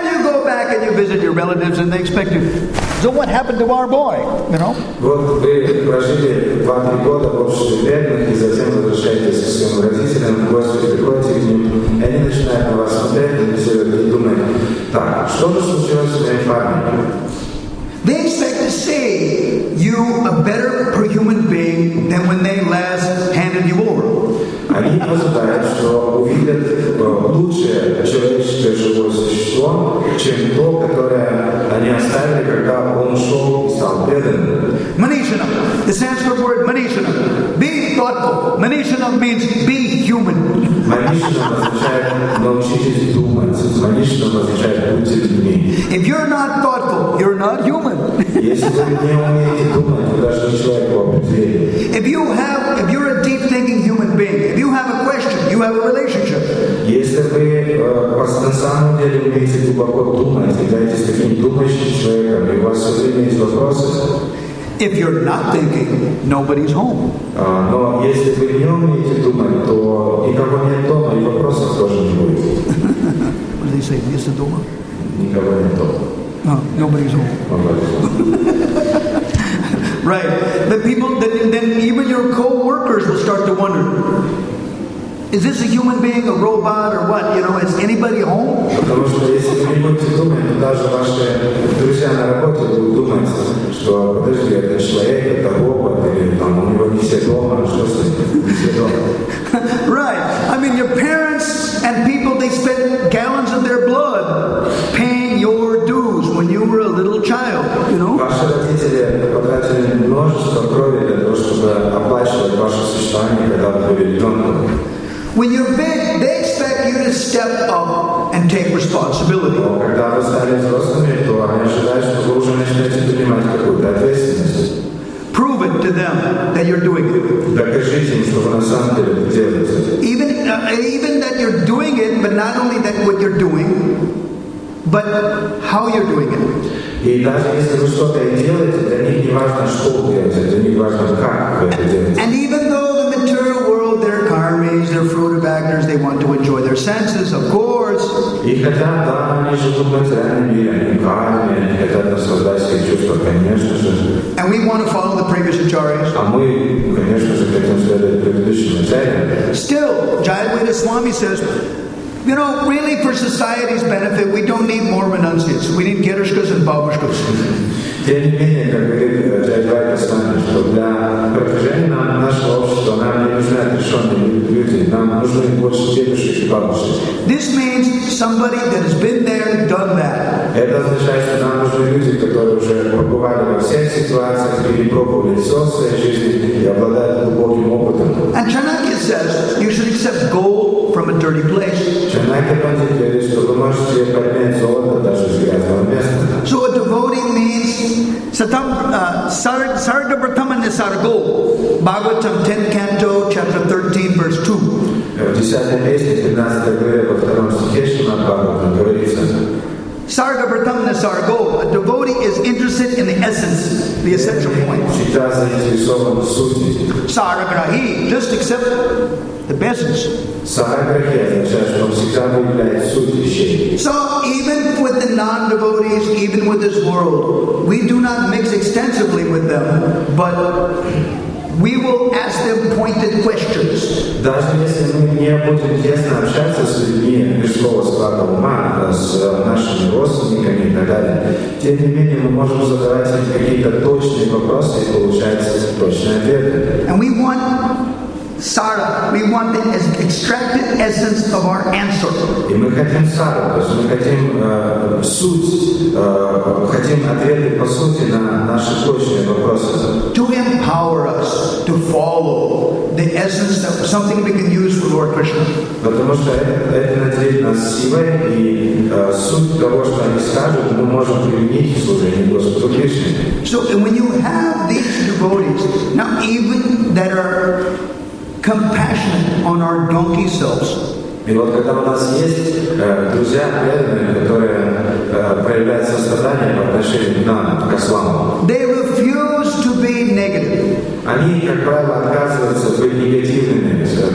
back and you visit your relatives and they expect you, so what happened to our boy? You know? Вот вы прожили два-три года в обществе бедных, и затем возвращаетесь к своим родителям, в гости приходите к ним, и они начинают на вас смотреть, анализировать и думать, так, что же случилось с моим парнем? They expect to see you a better human being than when they last handed you over. Они ожидают, что увидят лучшее человеческое живое существо, чем то, которое они оставили, когда он ушел и стал преданным. Manishanam, the Sanskrit word Manishanam, be thoughtful. Manishanam means be human. Манишанам означает научитесь думать. Манишанам означает будьте людьми. If you're not thoughtful, you're not human. Если вы не умеете думать, вы даже не человек по определению. If you have, if you're a deep-thinking human being, if you have a question, you have a relationship. Если вы на самом деле умеете глубоко думать, являетесь таким думающим человеком, и у вас все время есть вопросы. If you're not thinking, nobody's home. Но если вы не умеете думать, то никого нет дома, и вопросов тоже не будет. What do they say? Yes, дома. Никого нет дома. No, nobody's home. Right. But people, then, then even your co-workers will start to wonder, is this a human being, a robot, or what? You know, is anybody home? Потому что если вы не будете думать, то даже ваши друзья на работе будут думать, что подожди, это человек, это робот, или там у него не все дома, что с ним, не все дома. Right. I mean, your parents and people, they spent gallons of their blood paying your dues when you were a little child, you know? Ваши родители потратили множество крови для того, чтобы оплачивать ваше существование, когда вы были ребенком. When you're big, they expect you to step up and take responsibility. Но когда вы стали взрослыми, то они ожидают, что вы уже начнете принимать какую-то ответственность. Prove it to them that you're doing it. Докажите им, что вы на самом деле это делаете. Even, uh, even that you're doing it, but not only that what you're doing, but how you're doing it. И даже если вы что-то и делаете, для них не важно, что вы делаете, для них важно, как вы это делаете. And even though the material world, they're karmis, they're fruitive actors, they want to enjoy their senses, of course. И хотя, да, они живут в материальном мире, они карми, они хотят наслаждать свои чувства, конечно же. And we want to follow the previous acharyas. А мы, конечно же, хотим следовать предыдущим аcharyям. Still, Jayadvaita Swami says, you know, really for society's benefit, we don't need more renunciates. We need Gerishkas and Babushkas. Тем не менее, как говорит Джайадвайта Свами, что для продвижения нашего общества нам не нужны отрешенные люди, нам нужны больше дедушек и бабушек. This means somebody that has been there, done that. Это означает, что нам нужны люди, которые уже побывали во всех ситуациях, перепробовали все в своей жизни и обладают глубоким опытом. And Chanakya says you should accept gold from a dirty place. Chanakya Pandit говорит, что вы можете поднять золото даже из грязного места. So a devotee means Satam uh, Sarga Pratama Nisargo, Bhagavatam tenth canto, chapter thirteen, verse two. В десятой песне, пятнадцатой главе, во втором стихе Шримад Бхагаватам говорится: Sarga Pratama Nisargo, a devotee is interested in the essence, the essential point. Всегда заинтересован в сути. Saragrahi, just accept the essence. Сараграхи означает, что он всегда выявляет суть вещей. So even with the non-devotees, even with this world, we do not mix extensively with them, but we will ask them pointed questions. Даже если мы не будем тесно общаться с людьми мирского склада ума, с нашими родственниками и так далее, тем не менее мы можем задавать им какие-то точные вопросы и получать точные ответы. And we want Sara, we want the extracted essence of our answer. И мы хотим сару, то есть мы хотим э, суть, э, хотим ответы по сути на наши точные вопросы. To empower us to follow the essence of something we can use for Lord Krishna. Потому что это, это наделит нас силой, и э, суть того, что они скажут, мы можем применить в служении Господу Кришне. So when you have these devotees, now even that are compassionate on our donkey selves. И вот когда у нас есть э, друзья преданные, которые э, проявляют сострадание по отношению к нам, к ослам, they refuse to be negative. Они, как правило, отказываются быть негативными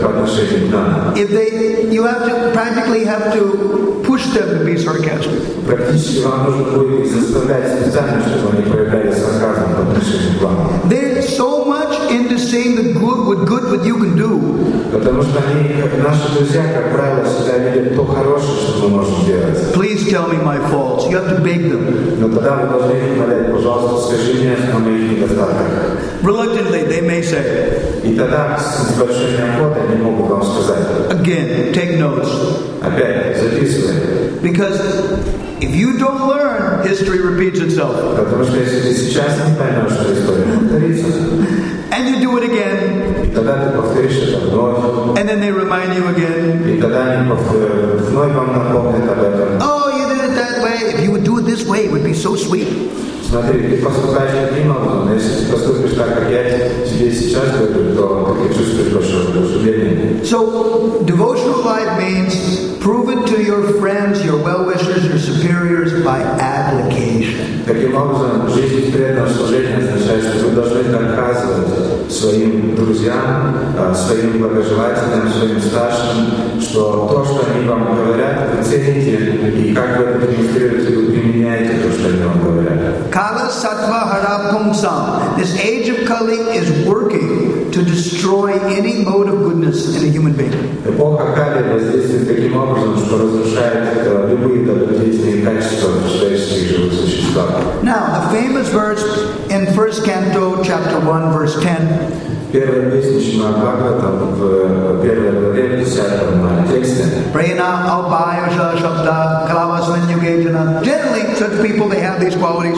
по отношению к нам. If they, you have to practically have to push them to be sarcastic. Практически вам нужно будет их заставлять специально, чтобы они проявляли сарказм по отношению к вам. They're so much into saying the good, what good what you can do. Потому что они, как наши друзья, как правило, всегда видят то хорошее, что мы можем делать. Please tell me my faults. You have to beg them. Но тогда вы должны их умолять, пожалуйста, скажи мне о моих недостатках. Reluctantly, they may say. И тогда с большой неохотой они могут вам сказать. Again, take notes. Опять, записывай. Because if you don't learn, history repeats itself. Потому что если ты сейчас не поймешь, что история повторится, and you do it again, и тогда ты повторишь это вновь, and then they remind you again, и тогда они вновь вам напомнят об этом. Oh, you did it that way. If you would do it this way, it would be so sweet. Смотри, ты поступаешь таким образом, но если ты поступишь так, как я тебе сейчас говорю, то ты чувствуешь большое воодушевление. So, devotional life means prove it to your friends, your well-wishers, your superiors by application. Таким образом, жизнь преданного служения означает, что вы должны доказывать своим друзьям, своим благожелателям, своим старшим, что то, что они вам говорят, вы цените, и как вы это демонстрируете, вы применяете то, что они вам говорят. Kala Sattva Hara Pumsam. This age of Kali is working to destroy any mode of goodness in a human being. Эпоха Кали воздействует таким образом, что разрушает любые добродетельные качества в человеческих живых существах. Now, the famous verse in First Canto, chapter one, verse ten. Первая песня Шримад Бхагаватам в первой главе десятом тексте. Prena Albayasha Shabda Kalavasman Yugejana. Generally, such people, they have these qualities.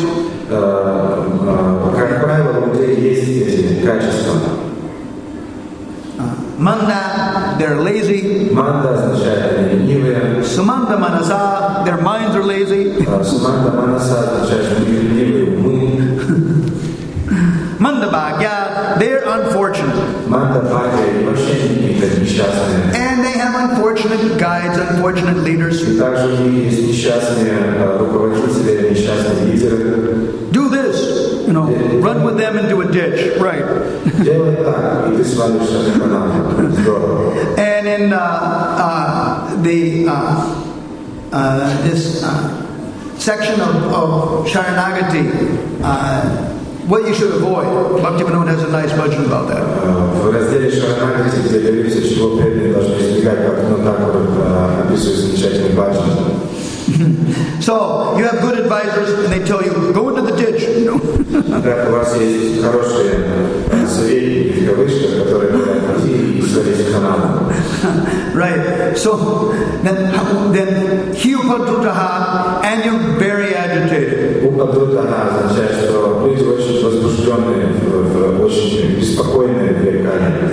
Как правило, у людей есть эти качества. Manda, they're lazy. Manda означает они ленивые. Sumanda Manasa, their minds are lazy. Sumanda Manasa означает что они ленивые умы. Manda Bhagya, they're unfortunate. Manda Bhagya и вообще какие-то несчастные. And they have unfortunate guides, unfortunate leaders. И также у них есть несчастные руководители, несчастные лидеры. Do this, you know, run with them into a ditch, right? Делай так, и ты свалишься на канал. Здорово. And in uh, uh, the uh, uh, this uh, section of, of Sharanagati, uh, what you should avoid. Bhaktivinoda has a nice bhajan about that. В разделе Шаранагати, где говорится, чего преданные должны избегать, Бхактивинода Тхакур описывает замечательный баджан. So you have good advisors, and they tell you go into the ditch. Так, у вас есть хорошие советники в кавычках, которые говорят, иди и свались в канал. Right. So then, then Hiupadutaha, and you're very agitated. Упадутаха означает, что люди очень возбужденные, очень беспокойные в векане.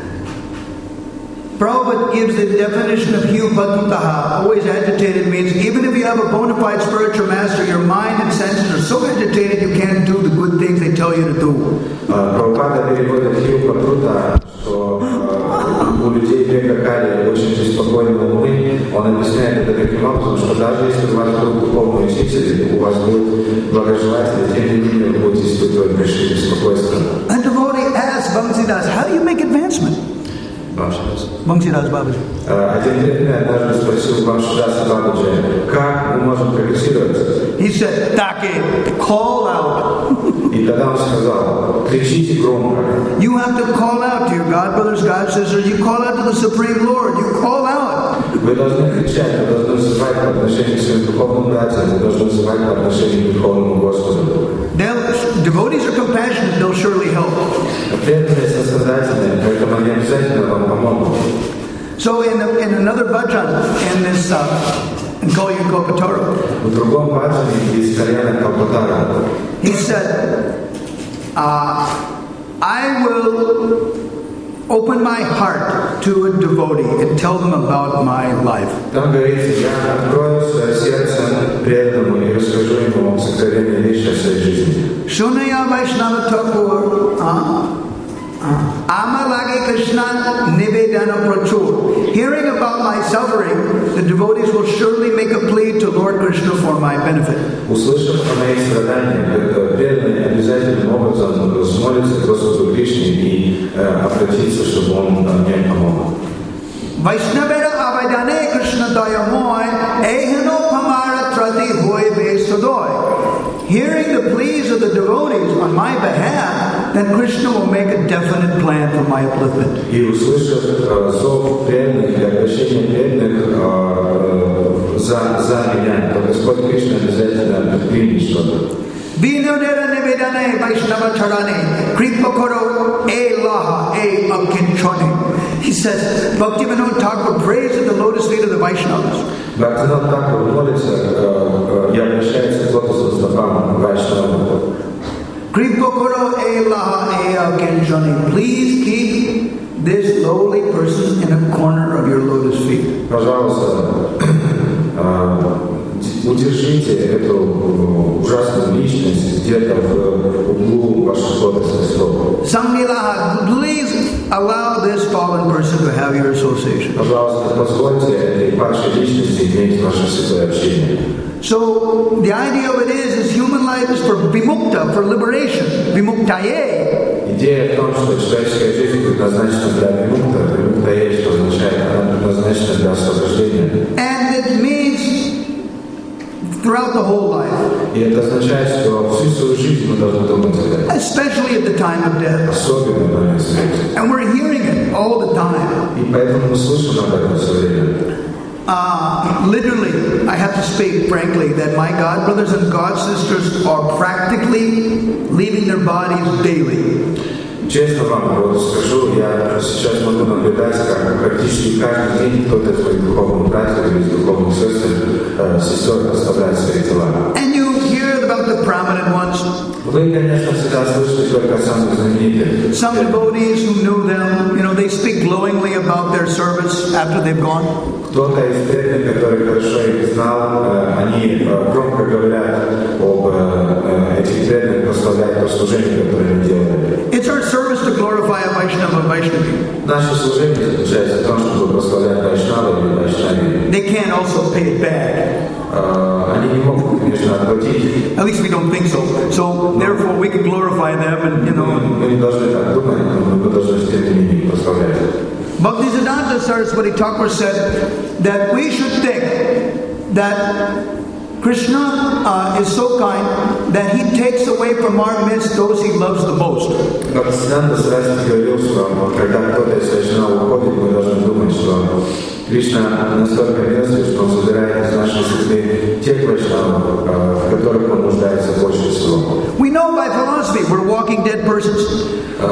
Prabhupada gives the definition of Hiupadutaha, always agitated, means even if you have a bona fide spiritual master, your mind and senses are so agitated you can't do the good things they tell you to do. Прабхупада переводит Hiupadutaha, что у людей века Кали очень беспокойные умы. Он объясняет это таким образом, что даже если у вас был духовный учитель, у вас был благожелатель, тем не менее вы будете испытывать большие беспокойства. A devotee asks Bangsidas, how do you make advancement? Bangsidas Babaji. Один преданный однажды спросил Бхакшидаса Бабаджи, как мы можем прогрессировать? He said, Take, call out. И тогда он сказал, кричите громко. You have to call out to your God brothers, God sisters. You call out to the Supreme Lord. You call out. Вы должны кричать, вы должны взывать по отношению к своим духовным братьям, вы должны взывать по отношению к Духовному Господу. Devotees are compassionate, they'll surely help. Преданные сострадательные, поэтому они обязательно вам помогут. So in, in another bhajan, in this uh, in Kalyan Kalpataru, В другом баджане из Кальяна Калпатара, he said, uh, I will open my heart to a devotee and tell them about my life. Там говорится, я открою свое сердце преданному и расскажу ему сокровенные вещи о своей жизни. Shunaya Vaishnava Thakur, Amalage Krishna Nivedana Prachur. Hearing about my suffering, the devotees will surely make a plea to Lord Krishna for my benefit. Услышав о моих страданиях, преданные обязательным образом смолятся Господу Кришне и обратиться, чтобы он мне помог. Vaishnavera avadane Krishna dayamoy, ehano pamara trati hoy besadoy. Hearing the pleas of the devotees on my behalf, then Krishna will make a definite plan for my upliftment. И услышав зов преданных для обращения преданных за, за меня, то Господь Кришна обязательно предпримет что-то. Vinodera nivedane Vaishnava charane, kripa koro e laha e akinchone. He says, Bhaktivinoda Thakur prays at the lotus feet of the Vaishnavas. Бхактивинода Тхакур молится и обращается к лотосным стопам Вайшнавов. Kripa koro e laha e akinchone. Please keep this lowly person in a corner of your lotus feet. Пожалуйста, удержите эту ужасную личность где-то в углу ваших лотосных стоп. Sammilaha, please allow this fallen person to have your association. Пожалуйста, позвольте этой падшей личности иметь ваше святое общение. So the idea of it is, is human life is for vimukta, for liberation, vimuktaye. Идея в том, что человеческая жизнь предназначена для вимукта, вимуктае, что означает, она предназначена для освобождения. And it means throughout the whole life. И это означает, что всю свою жизнь мы должны думать об этом. Especially at the time of death. Особенно в момент смерти. And we're hearing it all the time. И поэтому мы слышим об этом все время. Uh, literally, I have to speak frankly that my God brothers and God sisters are practically leaving their bodies daily. Честно вам вот скажу, я сейчас могу наблюдать, как практически каждый день кто-то из моих духовных братьев или из духовных сестер, э, сестер оставляет свои тела. And you hear about the prominent ones. Вы, конечно, всегда слышите только о самых знаменитых. Some devotees who knew them, you know, they speak glowingly about their service after they've gone. Кто-то из преданных, который хорошо их знал, они громко говорят об этих преданных, прославляют то служение, которое они делали. It's our service to glorify a Vaishnava and Vaishnavi. Наше служение заключается в том, чтобы прославлять Вайшнава или Вайшнави. They can't also pay it back. Они не могут, конечно, отплатить. At least we don't think so. So therefore we can glorify them and, you know. Мы не должны так думать, но мы должны с тем не менее прославлять. Bhaktisiddhanta Saraswati Thakur said that we should think that Krishna uh, is so kind that he takes away from our midst those he loves the most. Бхактисиддханта Сарасвати говорил, что когда кто-то из Вайшнава уходит, мы должны думать, что Кришна настолько милостив, что он забирает из нашей среды тех Вайшнавов, в которых он нуждается больше всего. We know by philosophy we're walking dead persons.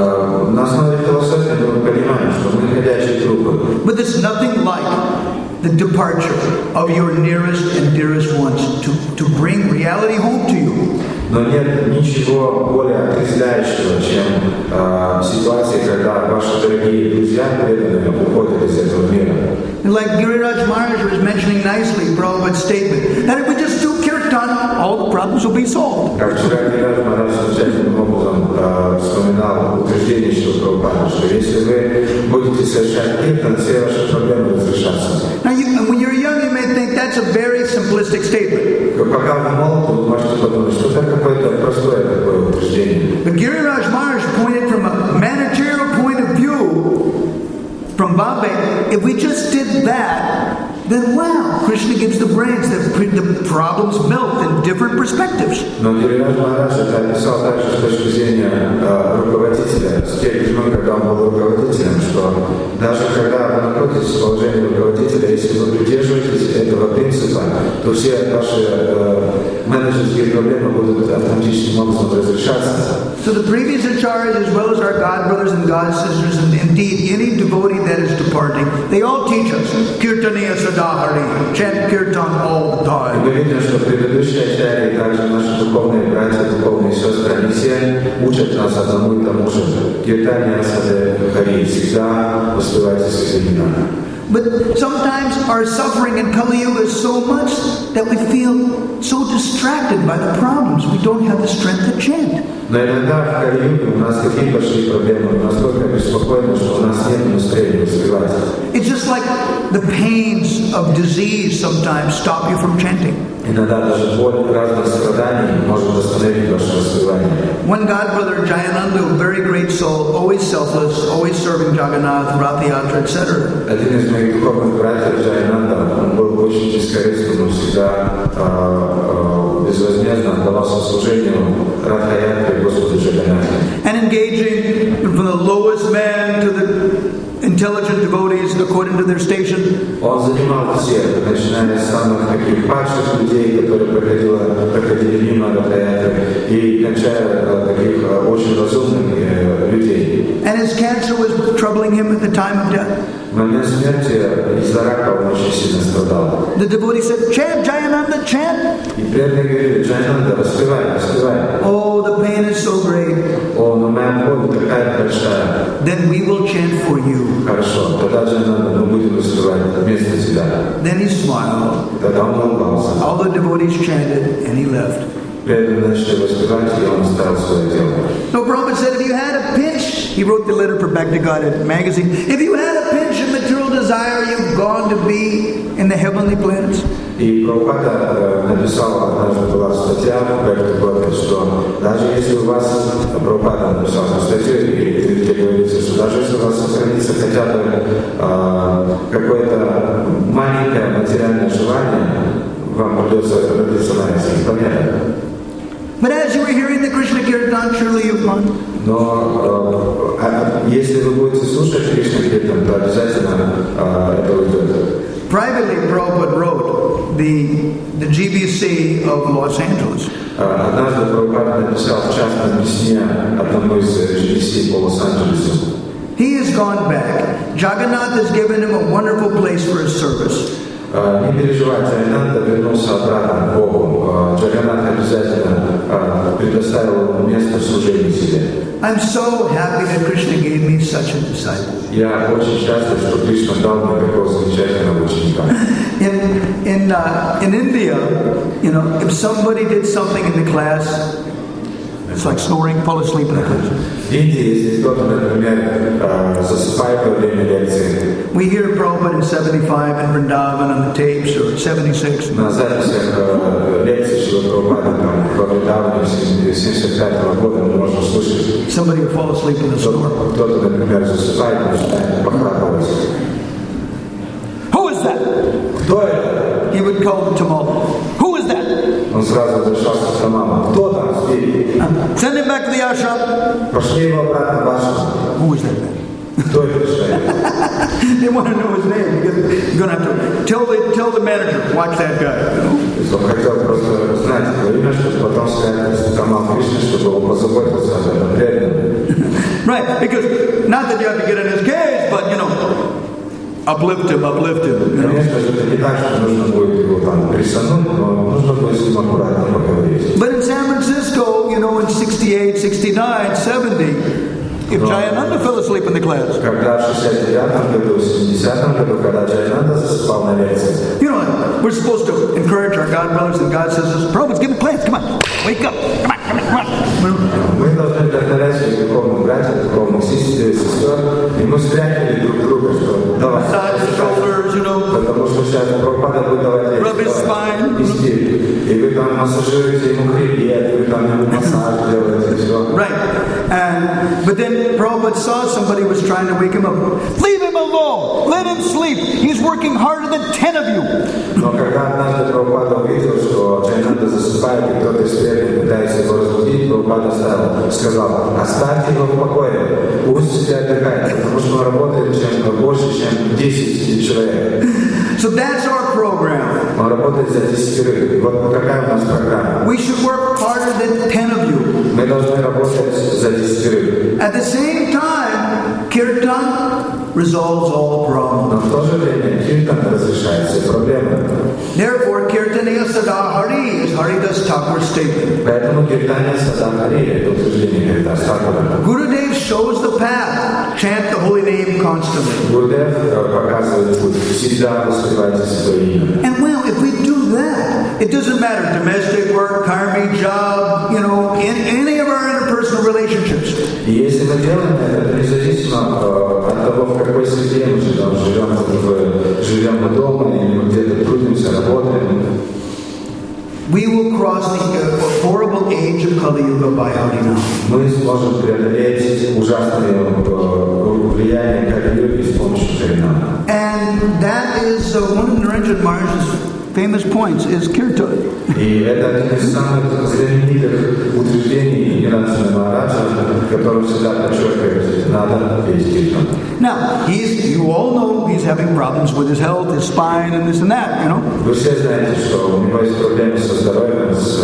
На основе философии мы понимаем, что мы ходячие трупы. But there's nothing like the departure of your nearest and dearest ones to, to bring reality home to you. Но нет ничего более отрезвляющего, чем э, ситуация, когда ваши дорогие друзья преданные уходят из этого мира. Like Giriraj Maharaj was mentioning nicely Prabhupada's statement that if we just do kirtan, all the problems will be solved. Как вчера Гирирaj Махарадж замечательным образом э, вспоминал утверждение Шрила Прабхупады, что если вы будете совершать киртан, все ваши проблемы разрешатся. Now, you, when you're young, you may think that's a very simplistic statement. Пока вы молоды, вы можете подумать, что это какое-то простое такое утверждение. But Giriraj Maharaj pointed from a managerial point of view from Bombay, if we just did that, then wow, Krishna gives the brains, the, the problems melt in different perspectives. Но Гирирaj Махарадж это описал также с точки зрения э, руководителя, с тех времен, когда он был руководителем, что даже когда вы находитесь в положении руководителя, если вы придерживаетесь этого принципа, то все ваши э, менеджерские проблемы будут автоматическим образом разрешаться. So the previous acharyas, as well as our God brothers and God sisters, and indeed any devotee that is departing, they all teach us Kirtaniya Sadahari, chant Kirtan all the time. Мы видим, что предыдущие ачарьи, также наши духовные братья, духовные сестры, они все учат нас одному и тому же. Киртания Садахари, всегда воспевайте свои имена. But sometimes our suffering in Kali Yuga is so much that we feel so distracted by the problems, we don't have the strength to chant. Но иногда в Кали-юге у нас такие большие проблемы, настолько беспокойны, что у нас нет настроения воспевать. It's just like the pains of disease sometimes stop you from chanting. Иногда даже боль разных страданий может остановить ваше воспевание. One godbrother, Jayananda, a very great soul, always selfless, always serving Jagannath, Rath Yatra, et cetera. Один из моих духовных братьев, Джаянанда, он был очень бескорыстным, он всегда э, э, безвозмездно отдавался служению Радха-ятре и Господу Джаганнатхе. And engaging from the lowest man to the intelligent devotees according to their station. Он занимал всех, начиная с самых таких падших людей, которые проходили, проходили мимо Радха-ятры, и кончая таких очень разумных людей. And his cancer was troubling him at the time of death. В момент смерти из-за рака он очень сильно страдал. The devotee said, "Chant, Jayananda, chant." И преданные говорили: Джаянанда, распевай, распевай. Oh, the pain is so great. О, но моя боль такая большая. Then we will chant for you. Хорошо, тогда Джаянанда, мы будем распевать вместо тебя. Then he smiled. Тогда он улыбался. All the devotees chanted, and he left. Преданные начали распевать, и он оставил свое дело. So Prabhupada said, if you had a pinch, he wrote the letter for Back to Godhead magazine. If you had a pinch of material desire, you've gone to be in the heavenly planets. И Прабхупада написал, однажды была статья в Back to Godhead, что даже если у вас, Прабхупада написал статью, и где говорится, что даже если у вас сохранится хотя бы э, какое-то маленькое материальное желание, вам придется родиться на этих планетах. But as you were hearing the Krishna Kirtan, surely you've gone. Но э, если вы будете слушать Кришна Киртан, то обязательно э, это уйдет. Privately, Prabhupada wrote the, the G B C of Los Angeles. Однажды Прабхупада написал в частном письме одному из G B C по Лос-Анджелесу. He has gone back. Jagannath has given him a wonderful place for his service. Не переживайте, Джаганнатха вернулся обратно к Богу. Джаганнатха обязательно предоставил ему место служения себе. I'm so happy that Krishna gave me such a disciple. Я очень счастлив, что Кришна дал мне такого замечательного ученика. In in uh, in India, you know, if somebody did something in the class, it's like snoring, fall asleep in the class. В Индии, если кто-то, например, засыпает во время лекции. We hear Prabhupada in seventy-five in Vrindavan on the tapes, or seventy-six. На записях лекций Шрила Прабхупады там во Вриндаване семьдесят пятого года мы можем слышать. Somebody will fall asleep in the snore. Кто-то, например, засыпает и начинает похрапывать. Who is that? Кто это? He would call the tumult. Who is that? Он сразу обращался к Тамаму. Кто там спит? Send him back to the ashram. Пошли его обратно в ашрам. Who is that man? Кто это человек? They want to know his name because you're going to have to tell the tell the manager, watch that guy. You know? Он хотел просто знать его имя, чтобы потом сказать Тамаму Кришне, чтобы он позаботился об этом преданном. Right, because not that you have to get in his case, but you know, uplift him, uplift him. You know? Конечно же, это не так, что нужно будет его там присануть, но нужно будет с ним аккуратно поговорить. But in San Francisco, you know, in sixty-eight, sixty-nine, seventy, if Jayananda fell asleep in the class. Когда в шестьдесят девятом году, в семидесятом году, когда Джаянанда засыпал на лекции. You know, we're supposed to encourage our God brothers and God sisters. Prabhupada, give me plans. Come on, wake up. Come on, come on, come on. Мы должны вдохновлять своих духовных братьев, духовных сестер и сестер, и мы спрятали друг друга, что давай. Shoulders, you know. Потому что сейчас Прабхупада будет давать лекции. И вы там массажируете ему хребет, вы там ему массаж делаете, все. Right. And, but then Prabhupada saw somebody was trying to wake him up. Leave him alone. Let him sleep. He's working harder than ten of you. Но когда однажды Прабхупада увидел, что Джаянанда засыпает, и кто-то из преданных пытается его разбудить, Прабхупада сказал: оставьте его в покое, пусть себе отдыхает, потому что он работает чем больше, чем десять человек. So that's our program. Он работает за десятерых. Вот какая у нас программа. We should work harder than ten of you. Мы должны работать за десятерых. At the same time, Kirtan resolves all problems. Но в то же время Киртан разрешает все проблемы. Therefore, Kirtaniya Sada Hari is Haridas Thakur's statement. Поэтому Киртания Сада Хари — это утверждение Харидас Thakura. Gurudev shows the path. Chant the holy name constantly. Гурудев показывает путь. Всегда воспевайте свое имя. And well, if we do that, it doesn't matter domestic work, karmi, job, you know, in any of our interpersonal relationships. И И если мы делаем это, независимо от того, в какой среде мы живем, живем, в, живем мы дома или мы где-то трудимся, работаем, we will cross the horrible age of Kali Yuga by Harinam. Мы сможем преодолеть ужасные влияния Кали-юги с помощью Харинама. And that is uh, one of Niranjan Maharaj's famous points is kirtan. И это один из самых знаменитых утверждений Ниранджана Махараджа, который всегда подчеркивает, надо петь киртан. Now, he's, you all know he's having problems with his health, his spine, and this and that, you know. Вы все знаете, что у него есть проблемы со здоровьем, с,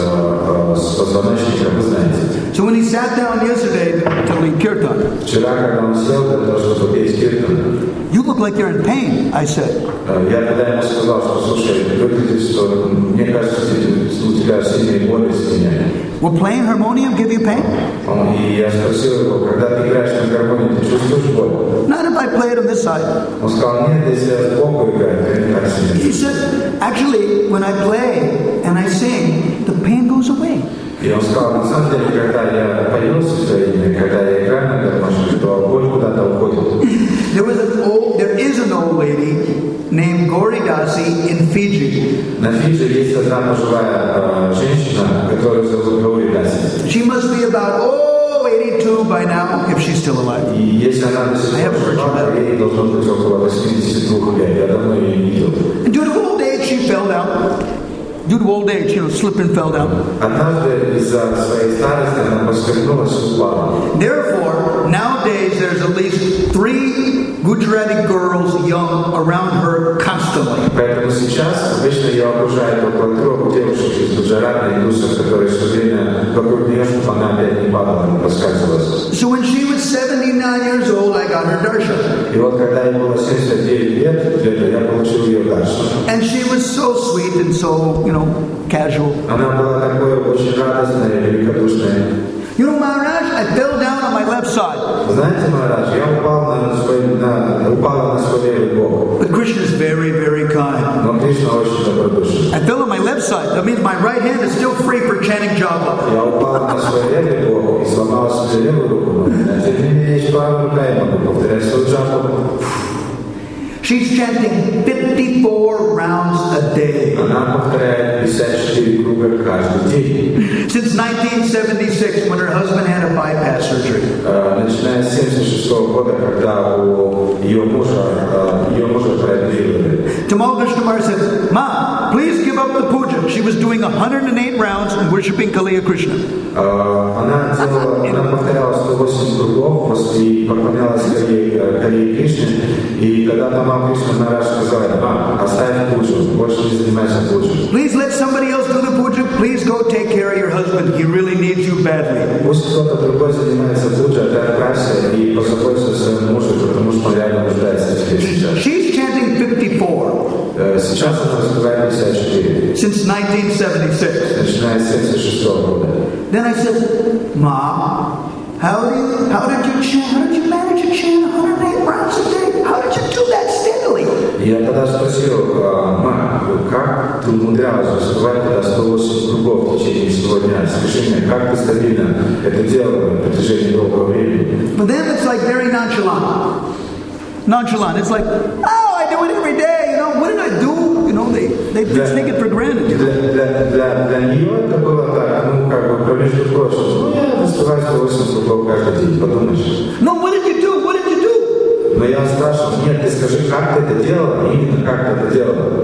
с позвоночником, вы знаете. So when he sat down yesterday to lead kirtan, вчера, когда он сел для того, чтобы петь киртан, you look like you're in pain, I said. Я тогда ему сказал, что, слушай, выглядит, что мне кажется, у тебя сильные боли с меня. Will playing harmonium give you pain? И я спросил его, когда ты играешь на гармонии, ты чувствуешь боль? Not if I play it on this side. Он сказал, нет, если я сбоку играю, то не так сильно. He said, actually, when I play and I sing, the pain goes away. И он сказал, на самом деле, когда я пою со своими, когда я играю на гармонии, то боль куда-то уходит. There was an old, there is an old lady named Gauri Dasi in Fiji. На Фиджи есть одна пожилая э, женщина, которую зовут Gauri Dasi. She must be about, oh, eighty-two by now, if she's still alive. И если она до сих пор жива, ей должно быть около восьмидесяти двух лет. Я давно ее не видел. And due to old age, she fell down. Due to old age, you know, slipped and fell down. Однажды из-за своей старости она поскользнулась и упала. Therefore, nowadays there's at least three Gujarati girls young around her constantly. Поэтому сейчас обычно ее окружает около трех девушек из Гуджарата, индусов, которые все время вокруг нее, чтобы она опять не падала, не поскальзывалась. So when she was seventy-nine years old, I got her darshan. И вот когда ей было семьдесят девять лет, где-то я получил ее даршан. And she was so sweet and so, you know, casual. Она была такой очень радостная и великодушная. You know, Maharaj, I fell down on my left side. Знаете, Махарадж, я упал на свой, на, упала на свой левый бок. But Krishna is very, very kind. Но Кришна очень добродушен. I fell on my left side. That means my right hand is still free for chanting japa. Я упал на свой левый бок и сломал себе левую руку. А теперь у меня есть правая рука, я могу повторять свою джапу. She's chanting fifty-four rounds a day. Она повторяет пятьдесят четыре круга каждый день. Since nineteen seventy-six, when her husband had a bypass surgery. Начиная с семьдесят шестого года, когда у ее мужа, ее мужа прооперировали. Tamal Krishnamar said, "Ma, please give up the puja." She was doing one hundred eight rounds and worshipping Kaliya Krishna. Она делала, она повторяла сто восемь кругов после поклонялась Калии Кришне, и когда Тамал Кришна Махарадж сказал, мам, оставь пуджу, больше не занимайся пуджей. Please let somebody else do the puja. Please go take care of your husband. He really needs you badly. Пусть кто-то другой занимается пуджей, а ты отправься и позаботься о своем муже, потому что он реально нуждается в тебе сейчас. She's chanting fifty-four. Сейчас она раскрывает пятьдесят четыре. Since nineteen seventy-six. Начиная с семьдесят шестого года. Then I said, Mom, how, do you, how did you chant? How did you manage to chant one hundred eight rounds a day? How did you do that steadily? Я тогда спросил, мам, как ты умудрялась раскрывать тогда сто восемь кругов в течение всего дня? Скажи мне, как ты стабильно это делала на протяжении долгого времени? For them, it's like very nonchalant. Nonchalant. It's like, oh, I do it every day. You know, what did I do? You know, they, they just take it for granted. Для, для, для, для нее это было так, ну, как бы, между прочим, ну, я раскрываю сто восемь кругов каждый день, подумаешь. No, what did you do? What did you do? Но я спрашивал, нет, ты скажи, как ты это делала, именно как ты это делала.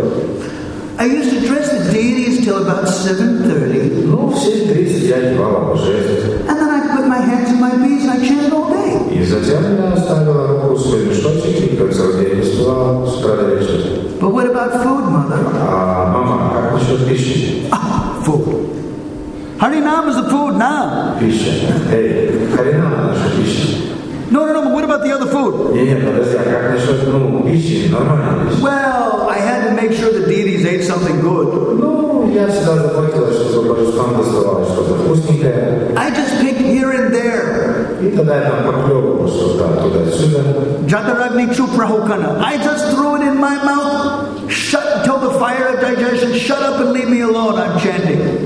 I used to dress the deities till about seven thirty. Ну, в семь тридцать я одевала божеств. And then I put my hands in my beads and I chanted all day. И затем я ставила руку в свой мешочек и как целый день успевала с утра до вечера. But what about food, Mother? А, мама, как насчет пищи? Ah, food. Harinam is the food now. Пища. Эй, Харинам наша пища. No, no, no, but what about the other food? Не, нет, подожди, а как насчет, ну, пищи, нормальной пищи? Well, I had to make sure the deities ate something good. Ну, я всегда заботилась, чтобы божествам доставалось что-то вкусненькое. I just picked here and there. И тогда я там поклевывал что-то туда-сюда. Jataragni chuprahokana. I just threw it in my mouth. Shut, tell the fire of digestion, shut up and leave me alone. I'm chanting.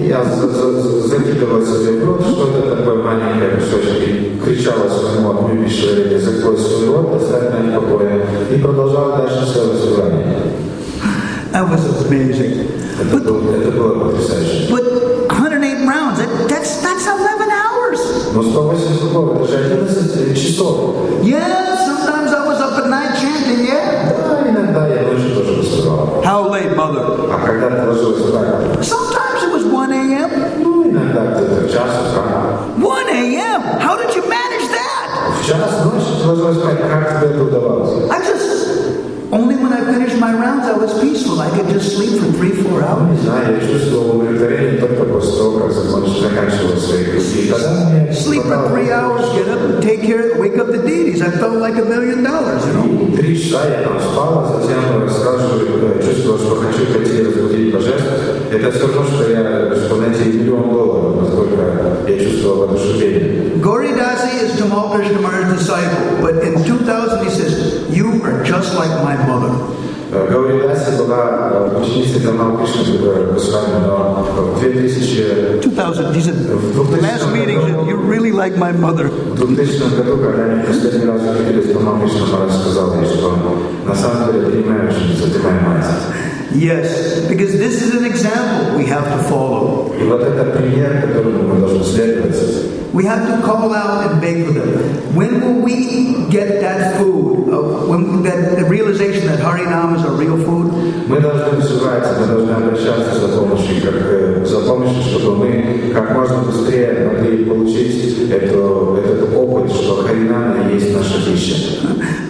Я закидывал себе в рот что-то такое маленькое, кусочек, и кричала своему обмюбившему, закрой свой рот, оставь меня в покое, и продолжал дальше свое собрание. That was amazing. Это, but, было, это было потрясающе. But one hundred eight rounds, that, that's, that's eleven hours. Но сто восемь кругов, это же одиннадцать часов. Yeah, sometimes I was up at night chanting, yeah. Да, иногда я ночью тоже выступал. How late, mother? А когда ты ложилась спать? Sometimes it was one a.m. Ну, иногда где-то в час утра. one a.m. How did you manage that? В час ночи ты ложилась спать, как тебе это удавалось? I just, only when I finished my rounds I was peaceful. I could just sleep for three, four hours. Не знаю, я чувствовал удовлетворение только после того, как заканчивал свои круги. Sleep for three hours, get up and take care, wake up the deities. I felt like a million dollars, you know. Три часа я там спал, а затем рассказываю, чувствовал, что хочу пойти разбудить божеств. Это все равно, что я, что найти миллион долларов, насколько я чувствовал воодушевление. Gauri Dasi is Tamal Krishnamurti's disciple, but in two thousand he says, "You are just like my mother." Gauri Dasi была ученицей Тамал Кришны, которая Госвами, но в две тысячи... two thousand, he said, the last meeting, "You're really like my mother." В двухтысячном году, когда они последний раз увиделись, Тамал Кришна Махарадж сказал ей, что на самом деле ты не моя ученица, ты моя мать. Yes, because this is an example we have to follow. И вот это пример, которому мы должны следовать. We have to call out and beg for them. When will we get that food? Uh, when that the realization that Harinam is our real food? Мы должны вызывать, мы должны обращаться за помощью, как, за помощью, чтобы мы как можно быстрее могли получить эту, этот опыт, что Харинама есть наша пища.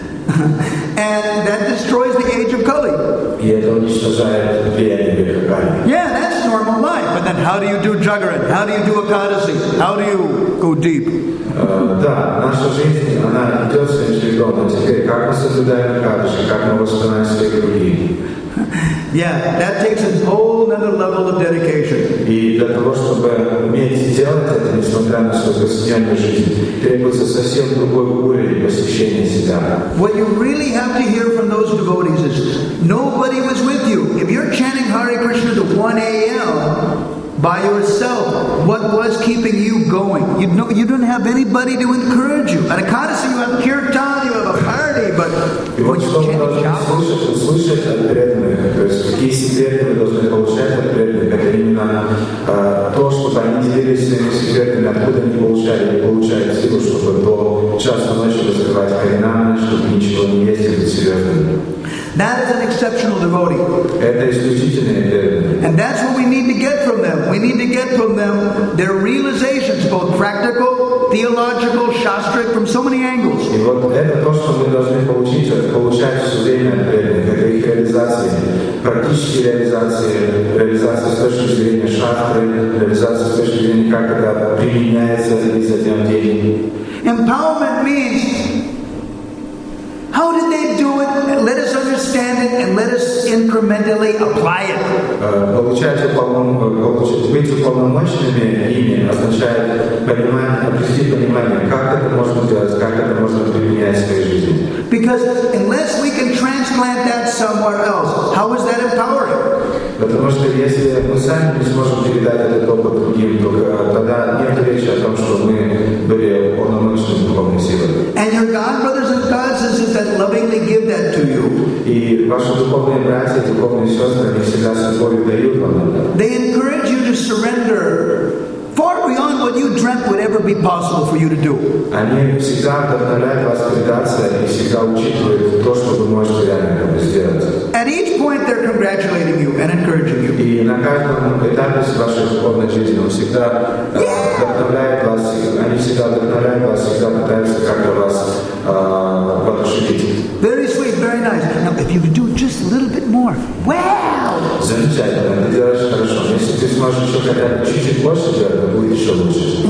And that destroys the age of Kali. И это уничтожает влияние века Кали. Yeah, that's normal life. But then how do you do Jagaran? How do you do Ekadasi? How do you go deep? Uh, да, наша жизнь, она идет своим чередом. Но теперь, как мы соблюдаем Экадаши, как мы воспринимаем свои круги. Yeah, that takes a whole other level of dedication. И для того, чтобы уметь делать это, несмотря на свою повседневную жизнь, требуется совсем другой уровень посвящения себя. What you really have to hear from those devotees is nobody was with you. If you're chanting Hare Krishna to one a.m. by yourself, what was keeping you going? You know, you didn't have anybody to encourage you. At Ekadasi, you have kirtan, you have a party, but И вот что мы должны слышать, услышать от преданных, то есть какие секреты мы должны получать от преданных, это именно э, то, чтобы они делились своими секретами, откуда они получали, не получают силу, чтобы до часа ночи раскрывать Харинаму, чтобы ничего не есть и быть серьезным. That is an exceptional devotee. Это исключительные преданные. And that's what we need to get from them. We need to get from them their realizations, both practical, theological, shastric, from so many angles. И вот это то, что мы должны получить, получать все время от преданных, это их реализации, практические реализации, реализации с точки зрения шастры, реализации с точки зрения, как это применяется изо дня в день. Empowerment means, how did they do it? Let us understand it and let us incrementally apply it. Получать уполномоченными, быть уполномоченными ими означает понимать, обрести понимание, как это можно делать, как это можно применять в своей жизни. Because unless we can transplant that somewhere else, how is that empowering? Потому что если мы сами не сможем передать этот опыт другим, то тогда нет речи о том, что мы были уполномочены духовной силой. And your God brothers and God sisters that lovingly give that to you. И ваши духовные братья, духовные сестры, они всегда с любовью дают вам это. They encourage you to surrender far beyond what you dreamt would ever be possible for you to do. Они всегда вдохновляют вас предаться и всегда учитывают то, что вы можете реально сделать. At each point, they're congratulating you and encouraging you. И на каждом этапе вашей духовной жизни он всегда вдохновляет вас, они всегда вдохновляют вас, всегда пытаются как-то вас воодушевить. Very sweet, very nice. Now, if you could do just a little bit more, wow! Замечательно, ты делаешь хорошо. Если ты сможешь еще хотя бы чуть-чуть больше делать, то будет еще лучше.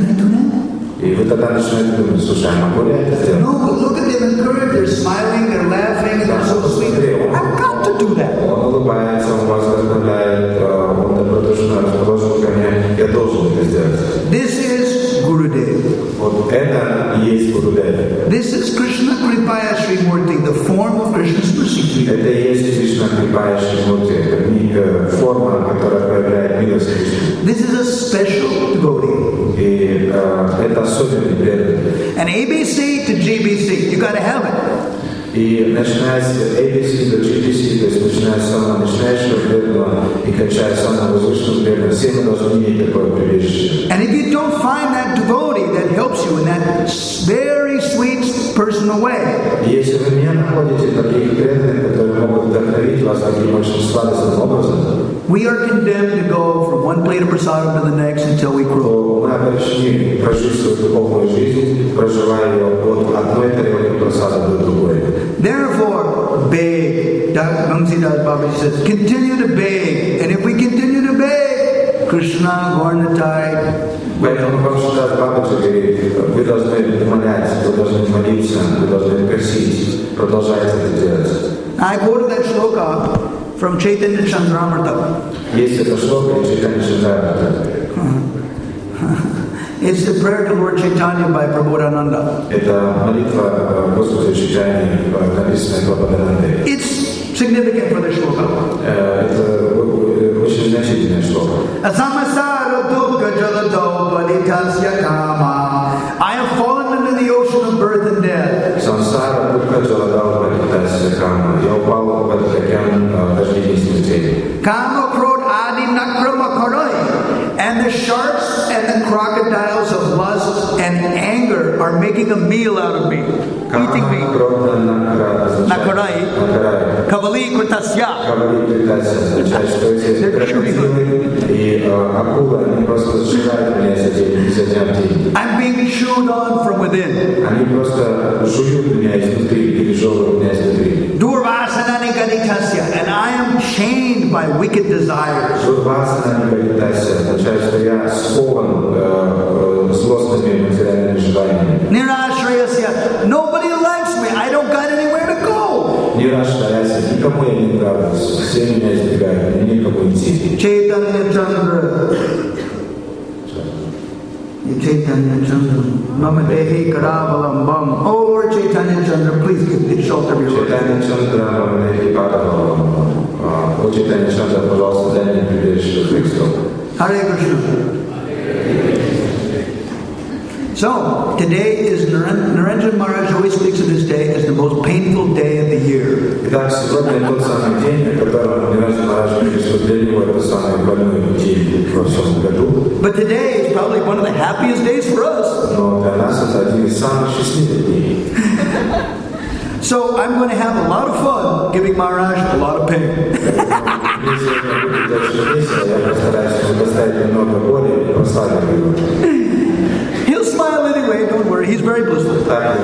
И вы тогда начинаете думать, слушай, а могу ли я это сделать? No, look at them encouraged, they're smiling, they're laughing, they're so sweet. I've got to do that. Он улыбается, он вас вдохновляет, он добродушно расположен ко мне. Я должен это сделать. This is Gurudev. Вот Это и есть Гурудев. This is Krishna Kripaya Sri Murti, the form of Krishna's mercy to you. Это и есть Кришна Крипая Шри Мурти, это форма, которая проявляет милость Кришны. This is a special devotee. И э, это особенный преданный. And A B C to G B C, you got to have it. И начиная с A B C до G B C, то есть начиная с самого начинающего преданного и кончая самого возвышенного преданного, все мы должны иметь такое прибежище. And if you don't find that devotee that helps you in that very sweet personal way, И если вы не находите таких преданных, которые могут вдохновить вас таким очень сладостным образом, we are condemned to go from one plate of prasadam to the next until we croak. то мы обречены прожить свою духовную жизнь, проживая ее от одной тарелки просада до другой. Therefore, beg. Bhangsidas Babaji says, continue to beg. And if we continue to beg, Krishna, Gornatai. Поэтому Бхагаван Бабаджи говорит, вы должны молять, вы должны молиться, вы должны просить, продолжайте это делать. I quoted that shloka from Chaitanya Chandramrita. Есть это шлока из Чайтанья Чандрамрита. It's the prayer to Lord Chaitanya by Prabodhananda. Это молитва Господа Чайтаньи, написанная Прабодханандой. It's significant for the shloka. Это очень значительная шлока. Asamasara dukkha jalado palitasya kama. I have fallen into the ocean of birth and death. Сансара дукха джаладава патитасya кама. Я упал в этот океан рождения и смертей. Kama krod adi nakrama karai. And the sharks and the crocodiles of lust and anger are making a meal out of me, eating me. Nakarai, Kavali Kritasya. Kavali Kritasya означает, что эти крокодилы и акулы, они просто сжирают меня изо дня в день. I'm being chewed on from within. Они просто жуют меня изнутри, пережевывают меня изнутри. Durvasanani Ganitasya, and I am chained by wicked desires. Durvasanani Ganitasya означает, что я скован э, злостными материальными желаниями. Nirashrayasya, nobody likes me. I don't got anywhere to go. Nirashrayasya, никому я не нравлюсь. Все меня избегают, мне некому идти. Chaitanya Chandra. Chaitanya Chandra. Mama Dehi Karavalam Bam. Oh Lord Chaitanya Chandra, please give me shelter of your word. Chaitanya Chandra, Mama Dehi Karavalam. Oh Chaitanya Chandra, пожалуйста, дай мне прибежище в Христу. Hare Krishna. So, today is Narendrana Maharaj always speaks of this day as the most painful day of the year. Итак, сегодня тот самый день, о котором Наrendrana Maharaj пишет, для него это самый больной день во всем году. But today is probably one of the happiest days for us. Но для нас это один из самых счастливых дней. So, I'm going to have a lot of fun giving Maharaj a lot of pain. He'll smile anyway, don't worry, he's very blissful.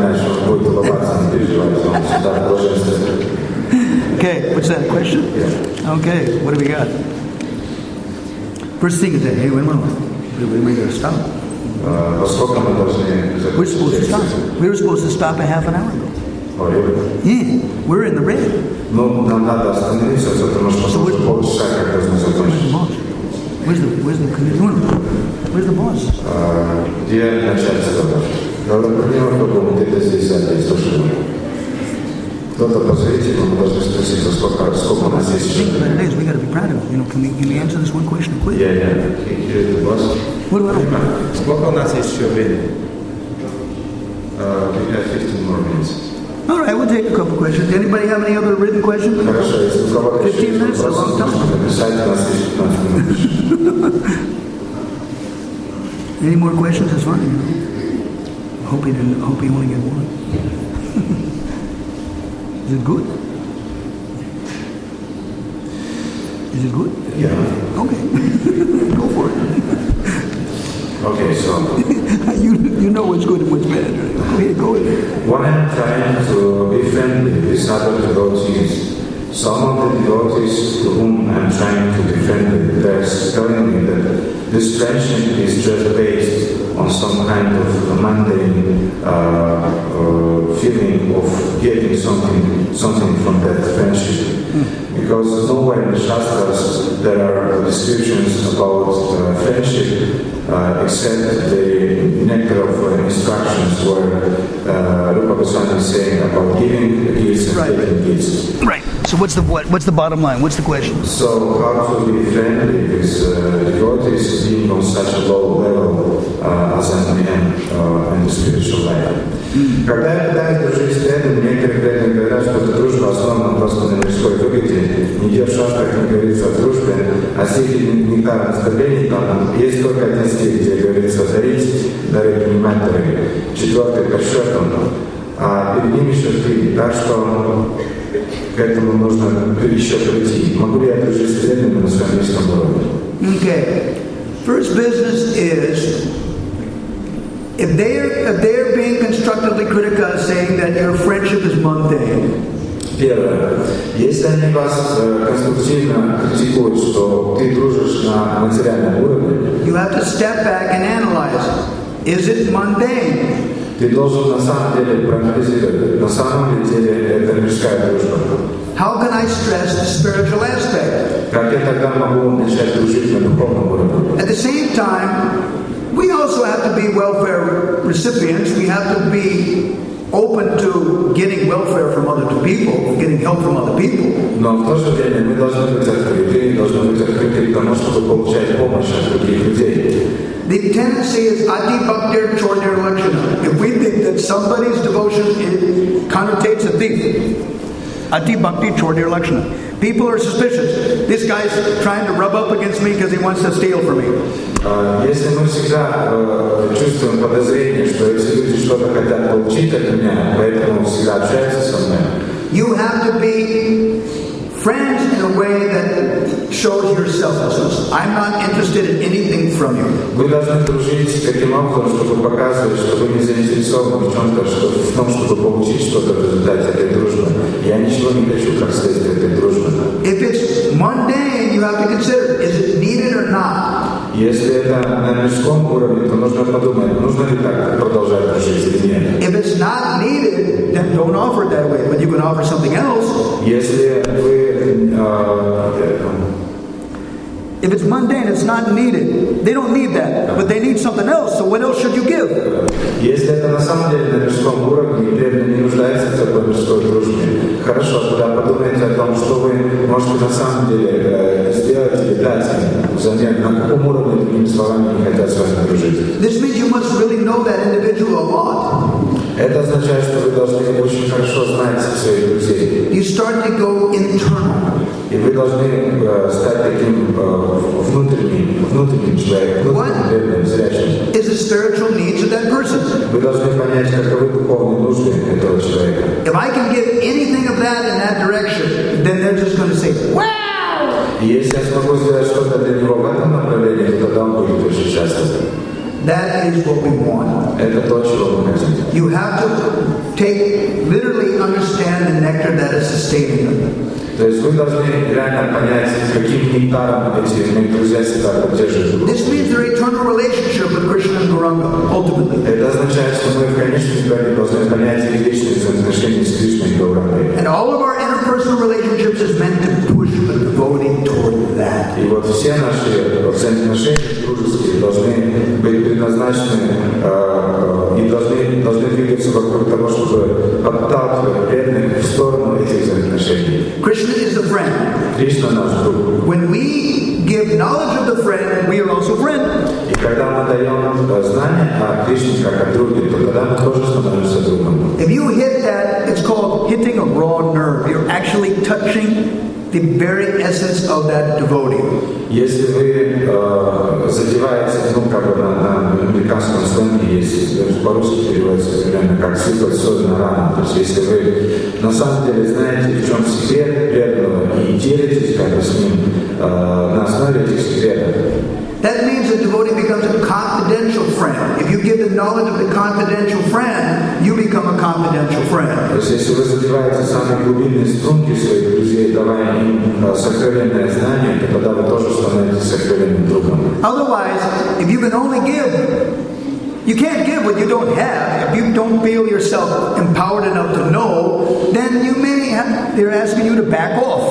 Okay, what's that, question? Okay, what do we got? First thing is that, hey, wait a minute, we got to stop. We're supposed to stop. We were supposed to stop a half an hour ago. Oh, really? Yeah, we're in the red. Ну, нам надо остановиться, потому что so уже полчаса, как раз мы закончим. Where's the, where's the, where's the boss? Где начальство? Надо принимать по-другому, где-то здесь, а здесь тоже. Кто-то позовите, но мы должны спросить, сколько, сколько у нас есть еще. We got to be proud of it. You know, can we, can we answer this one question quick? Yeah, yeah. Here's the boss. What do I Сколько у нас есть еще времени? We have fifteen more minutes. All right, we'll take a couple questions. Anybody have any other written questions? fifteen minutes, a long time. Any more questions? That's fine. You know. I hope he didn't. I hope he only get one. Is it good? Is it good? Yeah. Okay. Go for it. Okay, so you you know what's good and what's bad. Right? Go ahead, go ahead. When I'm trying to be friendly with other devotees, some of the devotees to whom I'm trying to be friendly, they're telling me that this friendship is just based on some kind of mundane uh, uh, feeling of getting something something from that friendship. Because nowhere in the Shastras there are descriptions about uh, friendship uh, except the nectar of instructions where uh, Rupa Goswami is saying about giving gifts and Right. taking gifts. Right. So what's the what? What's the bottom line? What's the question? So how to be friendly with uh, devotees being on such a low level uh, as a man uh, in the spiritual life? Когда я пытаюсь дружить с преданными, некоторые преданные говорят, что эта дружба основана просто на мирской выгоде. Не держа, как не говорится о дружбе, а стихи нектара наставлений, там есть только один стих, где говорится «дарить, дары принимать дары». Четвертый по счету. А перед ними еще три. Так что к этому нужно еще прийти. Могу ли я дружить с преданными на своем низком уровне? Okay. First business is if they're if they're being constructively criticized, saying that your friendship is mundane. Первое. Если они вас э, конструктивно критикуют, что ты дружишь на материальном уровне, You have to step back and analyze. Is it mundane? ты должен на самом деле проанализировать, на самом деле это мирская дружба. How can I stress the spiritual aspect? Как я тогда могу начать дружить на духовном уровне? At the same time, we also have to be welfare recipients. We have to be open to getting welfare from other people, getting help from other people. Но в то же время мы должны быть открыты, должны быть открыты к тому, чтобы получать помощь от других людей. The tendency is adi bhaktir chornir lakshana. If we think that somebody's devotion it connotates a thief, adi bhakti chornir lakshana. People are suspicious. This guy's trying to rub up against me because he wants to steal from me. Если мы всегда э, чувствуем подозрение, что эти люди что-то хотят получить от меня, поэтому всегда общаются со мной, You have to be friends in a way that shows your selflessness. I'm not interested in anything from you. вы должны дружить таким образом, чтобы показывать, что вы не заинтересованы в чем-то, что, в том, чтобы получить что-то в результате этой дружбы. Я ничего не хочу, как следствие этой дружбы. If it's mundane, you have to consider, is it needed or not? Если это на мирском уровне, то нужно подумать, нужно ли так продолжать дружить или нет. If it's not needed, then don't offer it that way. But you can offer something else. Если вы э, If it's mundane, it's not needed. They don't need that, but they need something else. So what else should you give? Если это на самом деле на мирском уровне, и преданный не нуждается в такой мирской дружбе, хорошо, тогда подумайте о том, что вы можете на самом деле э, сделать или дать им взамен, на каком уровне, другими словами, не хотят с вами дружить. This means you must really know that individual a lot. Это означает, что вы должны очень хорошо знать своих друзей. You start to go internal. И вы должны э, стать таким э, внутренним, внутренним человеком, внутренним преданным, зрячим. Is the spiritual needs of that person? Вы должны понять, каковы духовные нужды этого человека. If I can give anything of that in that direction, then they're just going to say, wow! И если я смогу сделать что-то для него в этом направлении, то тогда он будет очень счастлив. That is what we want. Это то, чего мы хотим. You have to take, literally understand the nectar that is sustaining them. То есть вы должны реально понять, каким нектаром эти мои друзья себя поддерживают. This means their eternal relationship with Krishna and Gauranga, ultimately. Это означает, что мы в конечном итоге должны понять их личные взаимоотношения с Кришной и Гаурангой. And all of our interpersonal relationships is meant to push the devotee toward that. И вот все наши взаимоотношения дружеские должны быть предназначены э, и должны, должны двигаться вокруг того, чтобы подталкивать преданных в сторону этих взаимоотношений. Krishna is a friend. Кришна наш друг. When we give knowledge of the friend, we are also friend. И когда мы даем знания о Кришне как о друге, то тогда мы тоже становимся другом. If you hit that, it's called hitting a raw nerve. You're actually touching the very essence of that devotee. Если вы э, задеваете, ну, как бы на, на американском сленге есть, по-русски переводится примерно как сыпать соль на рану. То есть если вы на самом деле знаете, в чем секрет преданного и делитесь как бы с ним э, на основе этих секретов, That means the devotee becomes a confidential friend. If you give the knowledge of the confidential friend, you become a confidential friend. То есть, если вы задеваете самые глубинные струнки своих друзей, давая им сокровенное знание, то тогда вы тоже становитесь сокровенным другом. Otherwise, if you can only give, you can't give what you don't have. If you don't feel yourself empowered enough to know, then you may have, they're asking you to back off.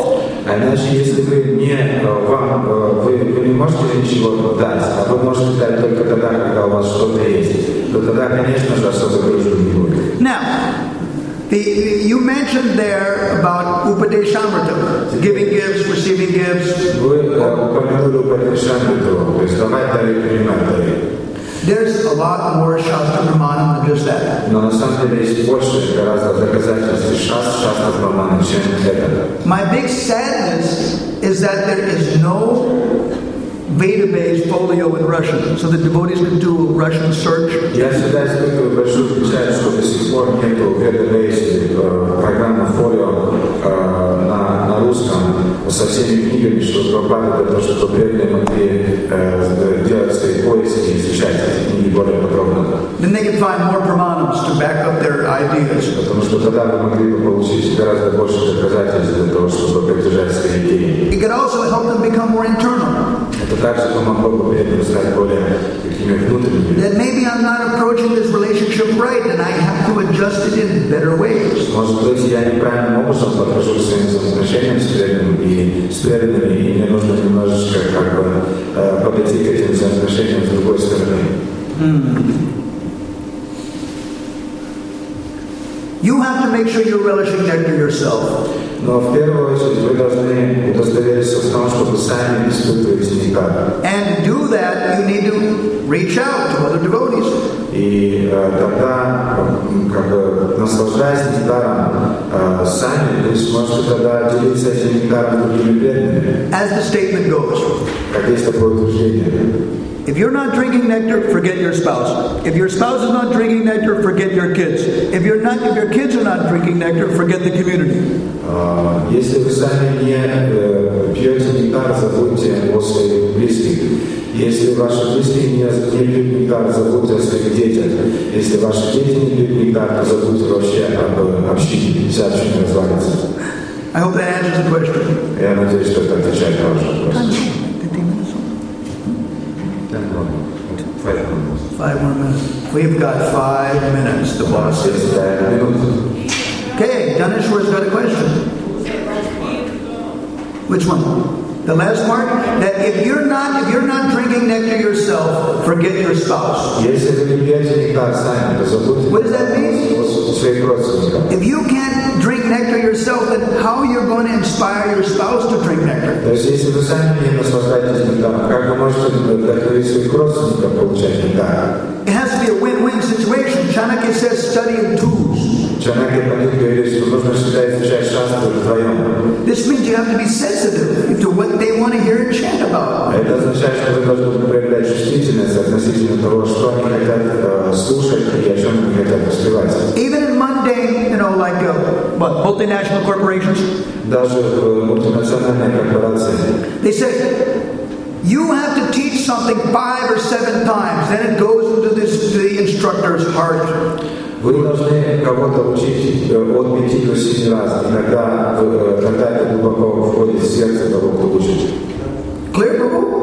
А иначе, если вы не, вам, вы, вы не можете ничего дать, а вы можете дать только тогда, когда у вас что-то есть, то тогда, конечно же, особой дружбы не будет. Now, the, you mentioned there about Upadeshamrita, giving gifts, receiving gifts. Вы упомянули Упадешамриту, то есть давать дары, принимать дары. There's a lot more Shastra Pramanam than just that. Но на самом деле есть больше гораздо доказательств Шастра Прамана, чем это. My big sadness is that there is no Veda-based folio in Russian, so the devotees can do a Russian search. Я всегда испытываю большую печаль, что до сих пор нету Veda-based программы фолио на, на русском со всеми книгами, что Прабхупада для того, чтобы преданные могли делать свои поиски и изучать эти книги более подробно. Then they can find more pramanams to back up their ideas. Потому что тогда вы могли бы получить гораздо больше доказательств для того, чтобы поддержать свои идеи. It could also help them become more internal. Это также помогло бы преданным стать более такими внутренними. That maybe I'm not approaching this relationship right, and I have to adjust it in better ways. Может быть, я неправильным образом подхожу к своим взаимоотношениям с преданными и с преданными, и мне нужно немножечко как бы подойти к этим взаимоотношениям с другой стороны. Hmm. You have to make sure you're relishing nectar yourself. Но в первую очередь вы должны удостовериться в том, чтобы сами испытываете нектар. And to do that, you need to reach out to other devotees. И э, тогда, как бы наслаждаясь нектаром э, сами, вы сможете тогда делиться этим нектаром с другими преданными. As the statement goes. Как есть такое утверждение. If you're not drinking nectar, forget your spouse. If your spouse is not drinking nectar, forget your kids. If you're not, if your kids are not drinking nectar, forget the community. Если вы сами не э, пьете нектар, забудьте о своих близких. Если ваши близкие не, не пьют нектар, забудьте о своих детях. Если ваши дети не пьют нектар, то забудьте вообще об общине. Вся община развалится. I hope that answers the question. Я надеюсь, что это отвечает на ваш вопрос. Five more minutes. We've got five minutes, the boss says. Okay, Dhaneshwar's got a question. Which one? The last part? That if you're not if you're not drinking nectar yourself, forget your spouse. What does that mean? If you can't drink nectar yourself, then how are you going to inspire your spouse to drink nectar? It has to be a win-win situation. Chanakya says study in twos. This means you have to be sensitive to what they want to hear and chant about. Even in mundane, you know, like uh, what, multinational corporations? They say, you have to teach something five or seven times, then it goes into this to the instructor's heart. Вы должны кого-то учить от пяти до семи раз, иногда, когда это глубоко входит в сердце того, кто учит. Clear, Prabhu?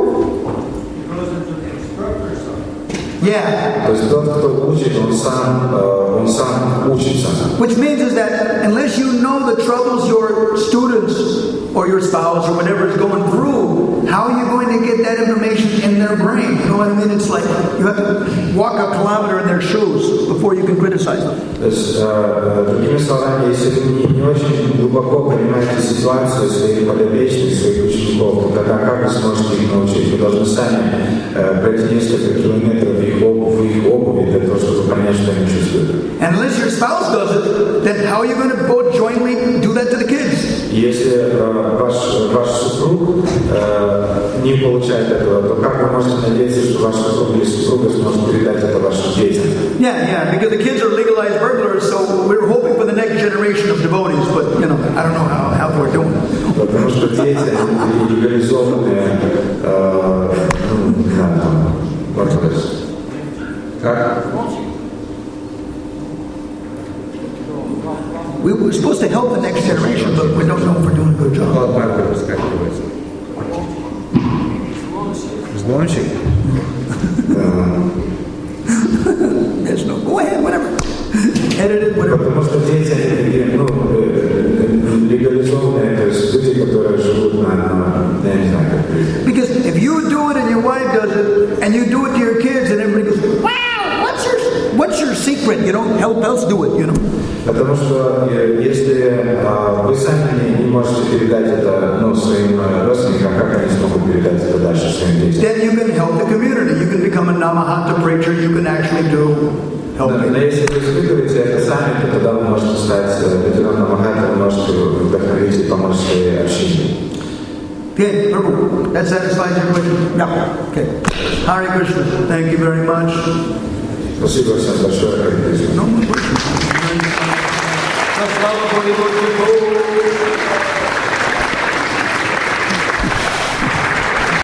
Yeah. То есть тот, кто учит, он сам, он сам учится. Which means is that unless you know the troubles your students or your spouse or whatever is going through, how are you going to get that information in their brain? You know what I mean? It's like you have to walk a kilometer in their shoes before you can criticize them. То есть, другими словами, если вы не, не очень глубоко понимаете ситуацию своих подопечных, своих учеников, то тогда как вы сможете их научить? Вы должны сами пройти несколько километров в их обуви для того, чтобы понять, что они чувствуют. And unless your spouse does it, then how are you going to both jointly do that to the kids? Если ваш ваш супруг не получает этого, то как вы можете надеяться, что ваш супруг или супруга сможет передать это вашим детям? Yeah, yeah, because the kids are legalized burglars, so we're hoping for the next generation of devotees, but you know, I don't know how, how we're doing. Потому что дети легализованные, ну, как? We were supposed to help the next generation, but we don't know if we're doing a good job. Взломщик? Yes, no. Go ahead, whatever. Edit it, whatever. Потому что дети, ну, легализованные, то есть люди, которые живут help else do it, you know. Потому что э, если э, вы сами не, не можете передать это ну, своим э, родственникам, как они смогут передать это дальше своим детям? Then you can help the community. You can become a Namahata preacher. You can actually do helping. Но если вы испытываете это сами, то тогда вы можете стать ветераном Намахата, вы можете вдохновить и помочь своей общине. Okay, Prabhu, that satisfies your question? Yeah. Okay. Hare Krishna. Thank you very much. Спасибо всем большое. No more questions.